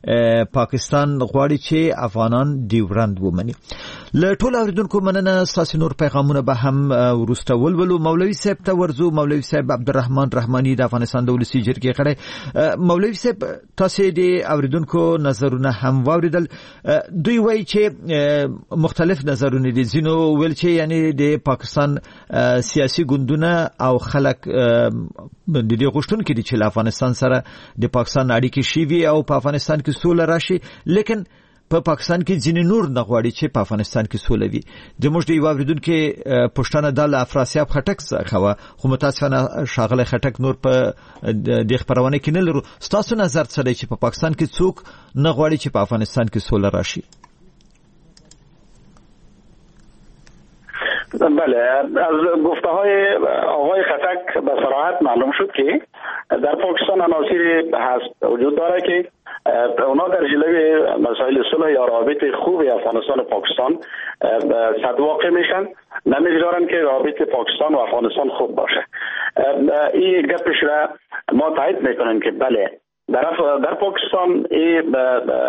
پاکستان غواړي چې افغانان ډیورند ومني. له ټول اوریدونکو مننه. ستاسو نور پیغامونه به هم وروسته ولولو. مولوي صاحب ته ورځو. مولوي صاحب عبدالرحمن رحمانی د افغانستان د ولسي جرګې غړی. مولوي صاحب تاسو د اوریدونکو نظرونه هم واوریدل. دوی وایي چې مختلف نظرونه دي. ځینو ویل چې یعنی د پاکستان سیاسي ګوندونه او خلک د دې غوښتونکي دي چې له افغانستان سره د پاکستان اړیکې شي وي او په افغانستان کې سوله راشي، لیکن په پاکستان کې ځینې نور نه غواړي چې په افغانستان کې سوله وي. زموږ د یو اوریدونکو پښتنه د افراسیاب خټک څخه خو متاسفانه شاغله خټک نور په د خبرونه کې نه لرو. تاسو نظر څه دی چې په پاکستان کې څوک نه غواړي چې په افغانستان کې سوله راشي؟ بله، از گفته های آقای خټک به صراحت معلوم شد که در پاکستان عناصری هست وجود داره که اونا در جلوی مسائل صلح یا رابط خوب افغانستان و پاکستان صد واقع میشن، نمیگذارن که رابط پاکستان و افغانستان خوب باشه. این گپش را ما تایید میکنیم که بله در پاکستان این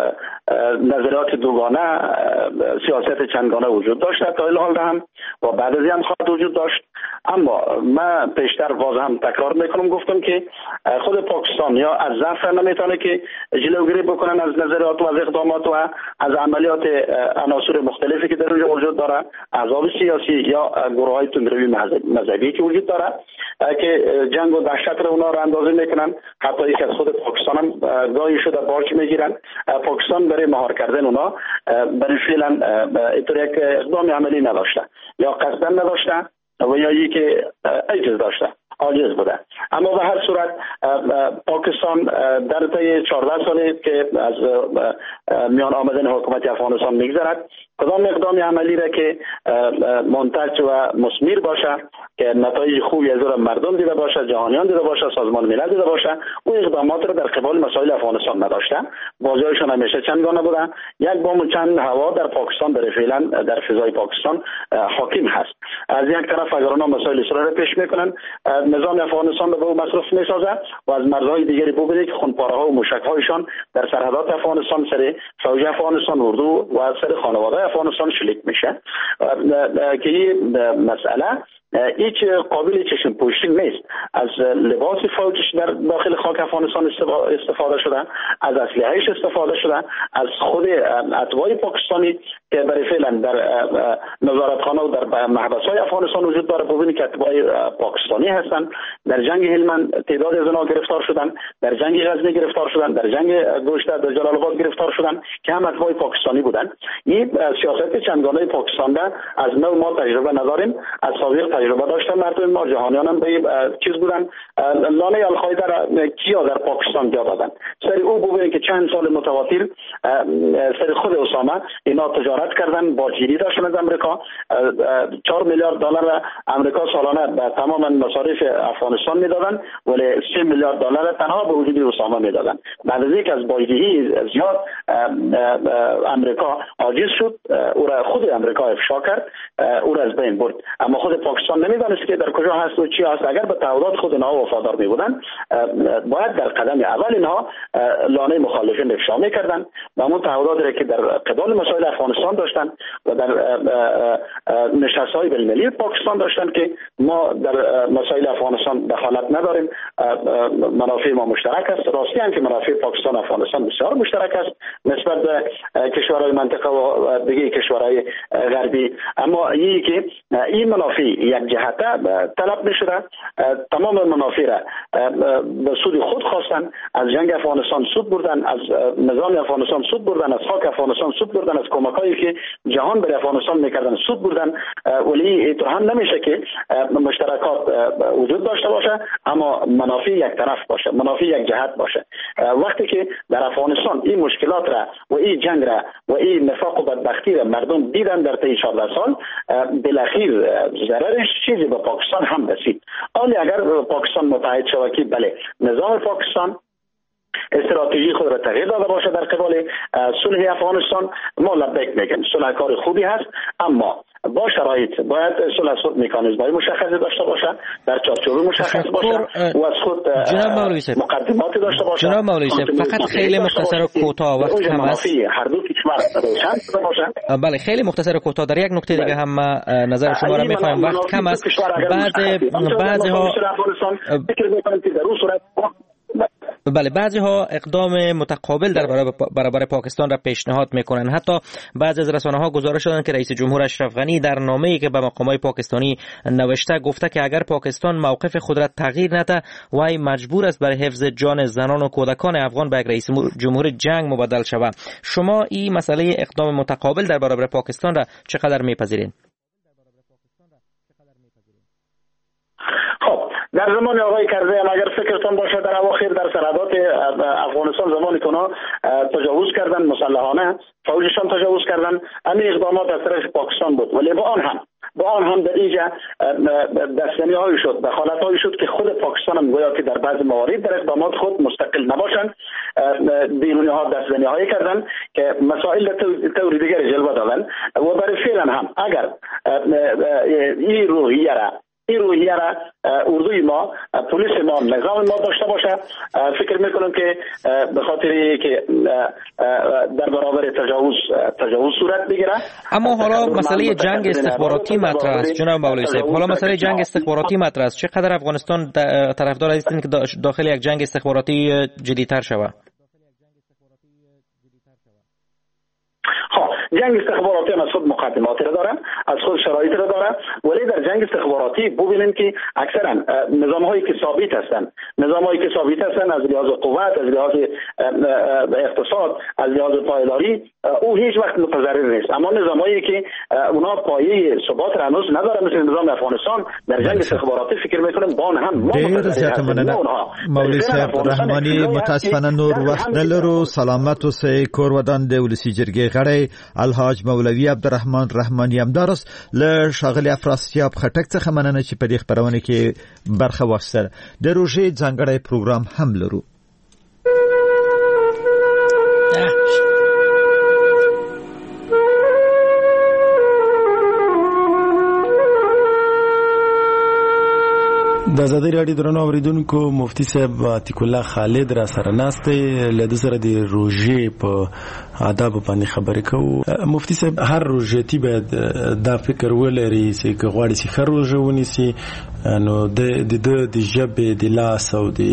نظریات دوگانه، سیاست چندگانه وجود داشته تا الحال هم و بعد از این هم خواهد وجود داشت. اما من پیشتر باز هم تکرار میکنم گفتم که خود پاکستان یا از ضعف نمیتونه که جلوگیری بکنن از نظریات و از اقدامات و از عملیات عناصر مختلفی که در اونجا وجود داره، احزاب سیاسی یا گروه‌های تندروی مذهبی که وجود داره که جنگ و دهشت رو اونا رو اندازه میکنن. حتی یک از خود پاکستان هم گاهی شده بارچ میگیرن. پاکستان برای مهار کردن اونا برای فعلا اینطور یک اقدام عملی نداشته یا قصدن نداشته و یا یکی که عجز داشته، عاجز بوده. اما به هر صورت پاکستان در طی 14 سالی که از میان آمدن حکومت افغانستان میگذرد کدام اقدام عملی را که منتج و مثمر باشه که نتایج خوبی از آن مردم دیده باشه، جهانیان دیده باشه، سازمان ملل دیده باشه، او اقدامات را در قبال مسائل افغانستان نداشته. بازی‌هایشان همیشه چندگانه بوده. یک بام و چند هوا در پاکستان برای فعلا در فضای پاکستان حاکم هست. از یک طرف اگر آنها مسائل صلح را پیش میکنن، نظام افغانستان را به او مصرف میسازه و از مرزهای دیگری ببینید که خونپاره‌ها و موشک‌هایشان در سرحدات افغانستان سر فوج افغانستان، اردو و سر خانواده افغانستان شلیک میشه که این مسئله هیچ قابل چشم پوشی نیست. از لباس فوجش در داخل خاک افغانستان استفاده شده، از اسلحه‌اش استفاده شده، از خود اتباع پاکستانی که برای فعلا در نظارتخانه و در محبس‌های افغانستان وجود داره. ببینید که اتباع پاکستانی هستند. در جنگ هلمند تعداد از آنها گرفتار شدن، در جنگ غزنی گرفتار شدن، در جنگ گوشته در جلال آباد گرفتار شدن که هم اتباع پاکستانی بودند. این سیاست چندگانه پاکستان را از نو ما تجربه نداریم، از سابق تجربه داشتن مردم ما، جهانیان هم به چیز بودن. لانه القاعده را کیا در پاکستان جا دادن؟ سر او ببینید که چند سال متواتر سر خود اسامه اینا تجارت کردن، باجگیری داشتن از امریکا. 4 میلیارد دلار امریکا سالانه به تمام مصارف افغانستان میدادن، ولی 3 میلیارد دلار تنها به وجود اسامه میدادن. بعد از اینکه از باجگیری زیاد امریکا عاجز شد، او را خود امریکا افشا کرد، او را از بین برد. اما خود پاکستان نمیدانست که در کجا هست و چی هست. اگر به تعهدات خود اینها وفادار می بودند، باید در قدم اول اینها لانه مخالفین افشا میکردند و همون تعهداتی را که در قبال مسائل افغانستان داشتند و در نشست‌های بین‌المللی پاکستان داشتند که ما در مسائل افغانستان دخالت نداریم، منافع ما مشترک است. راستی هم که منافع پاکستان و افغانستان بسیار مشترک است نسبت به کشورهای منطقه و دیگه کشورهای غربی. اما این منافع یک جهته طلب می‌شده. تمام منافع را به سود خود خواستن. از جنگ افغانستان سود بردن، از نظام افغانستان سود بردن، از خاک افغانستان سود بردن، از کمک‌هایی که جهان برای افغانستان می‌کردن سود بردن. ولی اینطور هم نمیشه که مشترکات وجود داشته باشه اما منافع یک طرف باشه، منافع یک جهت باشه. وقتی که در افغانستان این مشکلات را و این جنگ را و این نفاق و بدبختی را مردم دیدن در طی 14 سال، بالاخیر ضررش چیزی به پاکستان هم رسید. حالی اگر پاکستان متحد شود که بله نظام پاکستان استراتژی خود را تغییر داده باشه در قبال صلح افغانستان، ما لبیک میگیم. صلح کار خوبی هست اما با شرایط باید صلح صد مکانیزم‌های مشخصی داشته باشه، در چارچوب مشخص باشه و از خود مقدماتی داشته باشه. جناب مولوی صاحب فقط خیلی مختصر و کوتاه، وقت کم است. هر دو کشور روشن شده باشه. بله خیلی مختصر و کوتاه. در یک نکته دیگه هم نظر شما را می‌خوایم، وقت کم است. بعضی ها فکر می‌کنم که در اون صورت بله، بعضی ها اقدام متقابل در برابر پاکستان را پیشنهاد میکنند. حتی بعضی از رسانه ها گزارش دادند که رئیس جمهور اشرف غنی در نامه‌ای که به مقامات پاکستانی نوشته گفته که اگر پاکستان موقف خود را تغییر نده وای مجبور است برای حفظ جان زنان و کودکان افغان به یک رئیس جمهور جنگ مبدل شود. شما این مسئله اقدام متقابل در برابر پاکستان را چقدر میپذیرید؟ خب در زمان آقای کرزی هم اگر فکرتان باشه در اواخر در سرحدات افغانستان زمانی که اونا تجاوز کردن مسلحانه فوجشان تجاوز کردن، همین اقدامات از طرف پاکستان بود، ولی با آن هم در اینجا دستنی هایی شد، دخالت هایی شد که خود پاکستان هم گویا که در بعض موارد در اقدامات خود مستقل نباشند، بیرونی ها دستنی هایی کردن که مسائل طور دیگر جلوه دادن و برای فعلا هم اگر این روحیه را اردوی ما، پلیس ما، نظام ما داشته باشه، فکر میکنم که به خاطر که در برابر تجاوز صورت بگیره. اما حالا مسئله جنگ استخباراتی مطرح است جناب مولوی صاحب. حالا مسئله جنگ استخباراتی مطرح است. چقدر افغانستان طرفدار هستند که داخل یک جنگ استخباراتی جدی‌تر شود؟ جنگ استخباراتی هم از خود مقدماتی را داره، از خود شرایط را داره، ولی در جنگ استخباراتی ببینیم که اکثرا نظام‌هایی که ثابت هستند از لحاظ قوت، از لحاظ اقتصاد، از لحاظ پایداری او هیچ وقت متضرر نیست. اما نظام‌هایی که اونا پایه ثبات را هنوز نداره مثل نظام افغانستان در جنگ استخباراتی فکر می‌کنم با هم مولوی صاحب رحمانی متاسفانه نور وخت نلرو. سلامت اوسئ. کور ودان د ولسی جرګې غړی الحاج مولوی عبدالرحمن رحمانی همدار است. له ښاغلي افراسیاب خټک څخه مننه چې په دې خپرونه کې برخه واخیسته. د روژې ځانګړی پروګرام هم لرو. د ازادي راډیو درنو اوریدونکو مفتی صاحب عتیق الله خالد را سره ناست له د سره د روژې په آداب باندې خبرې کوو. مفتی صاحب هر روژه‌تی باید دا فکر ولري چې غواړي چې ښه روژه ونیسي نو د ژبې د لاس او د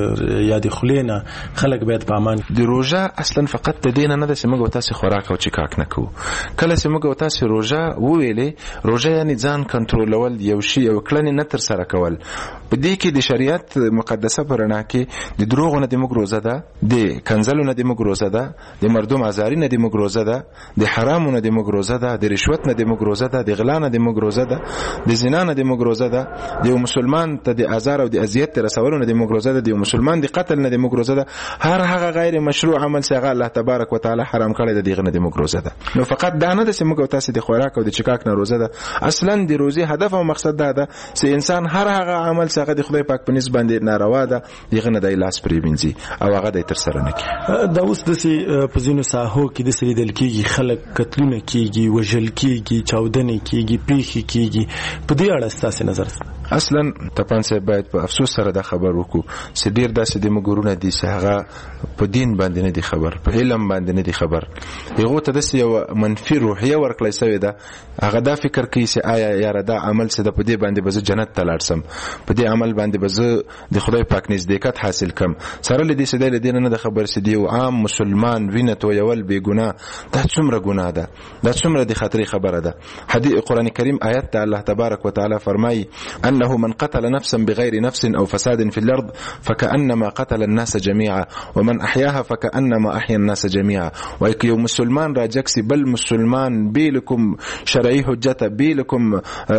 یا د خولې نه خلک باید په امان. د روژه اصلا فقط د دین نه ده چې موږ تاسو خوراک او چکاک نه کوو. کله چې موږ تاسو روژه وویلې روژه یعنی ځان کنټرولول یو شی او کړنې نه تر سره کول. په دې کې د شریعت مقدسه پرنا کې د دروغ نه د موږ روزه ده، د کنزلو نه د موږ روزه ده، د مردم ازاری نه د موږ روزه ده، د حرام نه د موږ روزه ده، د رشوت نه د موږ روزه ده، د غلا نه د موږ روزه ده، د زنا نه د موږ روزه ده، د مسلمان ته د ازار او د اذیت رسولو نه د موږ روزه ده، د مسلمان د قتل نه د موږ روزه ده. هر هغه غیر مشروع عمل څنګه الله تبارک وتعالى حرام کړی د دغه نه د موږ روزه ده. نو فقط دا نه ده چې موږ تاسو د خوراک او د چکاک نه روزه ده. اصلا د روزي هدف او مقصد دا ده چې انسان هر هغه عمل څنګه د خدای پاک په نسبت باندې ناروا ده دغه نه د لاس پرې وینځي او هغه د تر سره نه کوي. دا اوس د سي په ځینو ساحو کې د سړي دل کېږي، خلک قتلونه کېږي، وژل کېږي، چاودنې کېږي، پیښې کېږي. په دې اړه ستاسو نظر څه؟ اصلا تپانسه باید په افسوس سره دا خبر وکړو چې ډیر داسې د مګورونه دي چې هغه په دین باندې نه دي خبر، په علم باندې نه دي خبر. هغه ته د یو منفي روحیه ورکړی شوی ده. هغه دا فکر کوي چې آیا یاره دا عمل څه د په دې باندې به جنت ته لاړ سم، په دې عمل باندې به د خدای پاک نزدېکت حاصل کم. سره لدی چې د دین نه د خبر چې دی او عام مسلمان وینه تو یول بی ګناه دا څومره ګناه ده، دا څومره د خطرې خبره ده. حدیث قرآن کریم آیت ته الله تبارک وتعالى فرمایي انه من قتل نفسا بغير نفس او فساد في الارض فكانما قتل الناس جميعا ومن احياها فكانما احيا الناس جميعا. وایي یو مسلمان راجکسی بل مسلمان بیلکم شرعي حجت بیلکم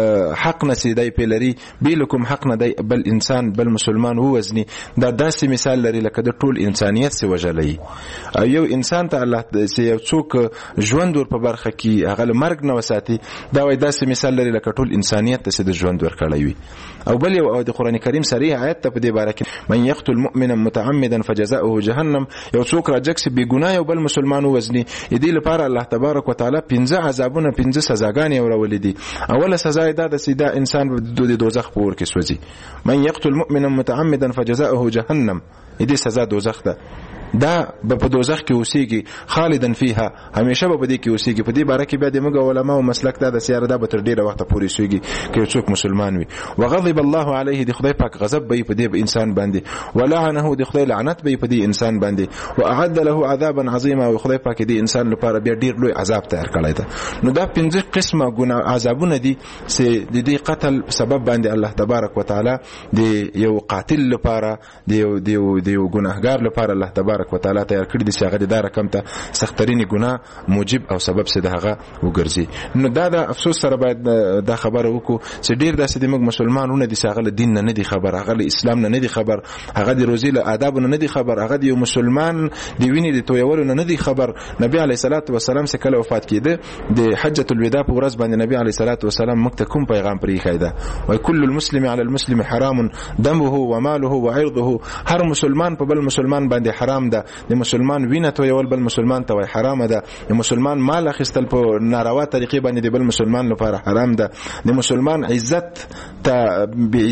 حق نسیدای پیلری بیلکم حق نه دی بل انسان بل مسلمان هو وزنی. دا داسې مثال لري لکه د ټول انسانيت څخه وجلې او یو انسان ته الله چې یو څوک ژوند ور په برخه کې هغه مرګ نه وساتي. دا وایي داسې مثال لري لکه ټول انسانيت ته د ژوند ور کړی وي. او بل یو د قران کریم صریح آیت ته په دې باره کې من یقتل مؤمنا متعمدا فجزاؤه جهنم. یو څوک راجکس بی ګناه یو بل مسلمان وزنی دې لپاره الله تبارک وتعالى 15 عذابونه 15 سزاګانې اورولې دي. اوله سزا دا د سیدا انسان د دوزخ په ور کې سوځي. من یقتل مؤمنا متعمدا فجزاؤه جهنم دې سزا دوزخ ده. دا په دوزخ کې اوسېږي خالدن فيها همیشه به دې کې اوسېږي. په دې باره کې بیا د موږ علما او مسلک دا د سیاره دا به تر ډیره وخت پورې سوږي کې څوک مسلمان وي. وغضب الله عليه د خدای پاک غضب به په دې انسان باندې، ولعنه د خدای لعنت به په دې انسان باندې، واعد له عذابا عظیما او خدای پاک دې انسان لپاره بیا ډیر لوی عذاب تیار کړی دی. نو دا 5 قسمه ګناه عذابونه دي چې د دې قتل سبب باندې الله تبارک وتعالى د یو قاتل لپاره د یو ګناهګار لپاره الله تبارک وتعالى تیار کړی دي چې هغه د رقم ته سخترینی ګناه موجب او سبب څه دغه وګرځي. نو دا د افسوس سره باید دا خبره وکړو چې ډیر داسې د موږ مسلمانونه دي چې هغه دین نه دي خبر، هغه اسلام نه دي خبر، هغه د روزي له آداب نه دي خبر، هغه د یو مسلمان دی ویني د تویولو نه دي خبر. نبی علیه الصلاۃ والسلام څخه کله وفات کیده د حجۃ الوداع په ورځ باندې نبی علیه الصلاۃ والسلام موږ ته کوم پیغام پرې کړی وای کل المسلم علی المسلم حرام دمه وماله وعرضه. هر مسلمان په بل مسلمان باندې حرام ده، د مسلمان وینه تویول بل مسلمان ته وای حرام ده، د مسلمان مال اخیستل په ناروا طریقې باندې د بل مسلمان لپاره حرام ده، د مسلمان عزت ته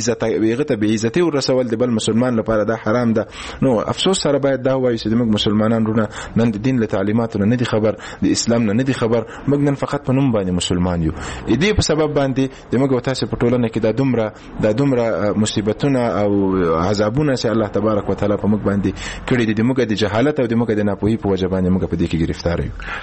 به عزت او رسول د بل مسلمان لپاره دا حرام ده. نو افسوس سره باید دا وایي چې موږ مسلمانان رونه نن د دین له تعلیماتو نه دي خبر، د اسلام نه دي خبر، موږ نن فقط په نوم باندې مسلمان یو. دې په سبب باندې د موږ تاسو په ټولنه کې دا دومره مصیبتونه او عذابونه چې الله تبارک وتعالى په موږ باندې کړی دي، د موږ د جهالت او د موږ د ناپوهي په وجه باندې موږ په دې کې گرفتار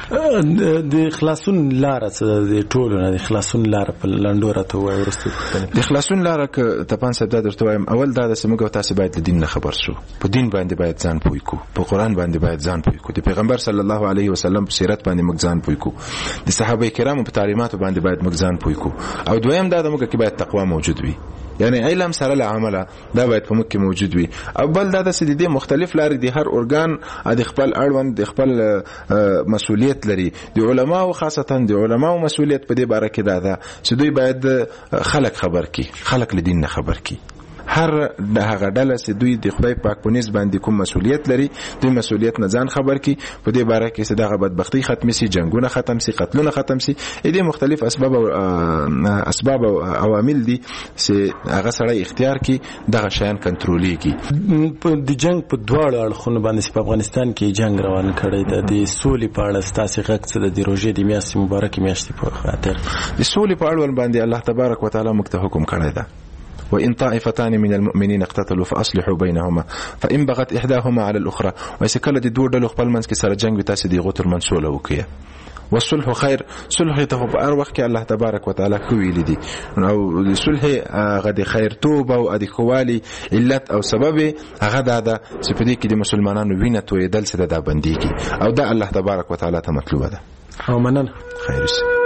یو. د خلاصون لار څه د ټولنه د خلاصون لار په لنډوره ته وایي ورسته د خلاصون لار ک تپان صاحب دا درته وایم. اول دا چې موږ تاسو باید د دین نه خبر شو، په دین باندې باید ځان پوي کو، په قران باندې باید ځان پوي کو، د پیغمبر صلی الله علیه وسلم په سیرت باندې موږ ځان پوي کو، د صحابه کرامو په تعلیماتو باندې باید موږ ځان پوي کو. او دویم دا د موږ کې باید تقوا موجود وي، یعنی علم سره له عمله دا باید په موږ کې موجود وي. او بل دا چې د مختلف لارې د هر ارګان د خپل اړوند د خپل مسؤلیت لري. د علماو خاصتا د علماو مسؤلیت په دې باره کې ده چې دوی باید خلک خبر کړي، خلک له دین نه خبر کړي. هر د هغه ډله چې دوی د خدای پاک په نسبت باندې کوم مسؤلیت لري، دوی مسؤلیت نه ځان خبر کړي. په دې باره کې چې دغه بدبختی ختم شي، جنگونه ختم شي، قتلونه ختم شي. دې مختلف اسباب او عوامل دي چې هغه سره اختیار کړي دغه شیان کنټرولېږي. د جنگ په دواړو اړخونو باندې په افغانستان کې جنگ روان کړی دی. د سولې په اړه ستاسو غږ څه د روژې د میاشتې مبارکې میاشتې په خاطر د سولې په اړه باندې الله تبارک وتعالى موږ ته حکم کړی دی وإن طائفتان من المؤمنين اقتتلوا فأصلحوا بينهما فإن بغت إحداهما على الأخرى. ويسكل دي دوه ډلو خپل منځ کې سره جنگ وتاسو دی غوتر منسوله وکړي. والصلح خير. صلح ته په هر وخت کې الله تبارک وتعالى کوي لیدي او صلح غد خیر توبه او د خوالي علت او سبب هغه دا چې په دې کې د مسلمانانو وینه تویدل څه ده بنديږي او دا الله تبارک وتعالى ته مطلوب ده. او مننه خیر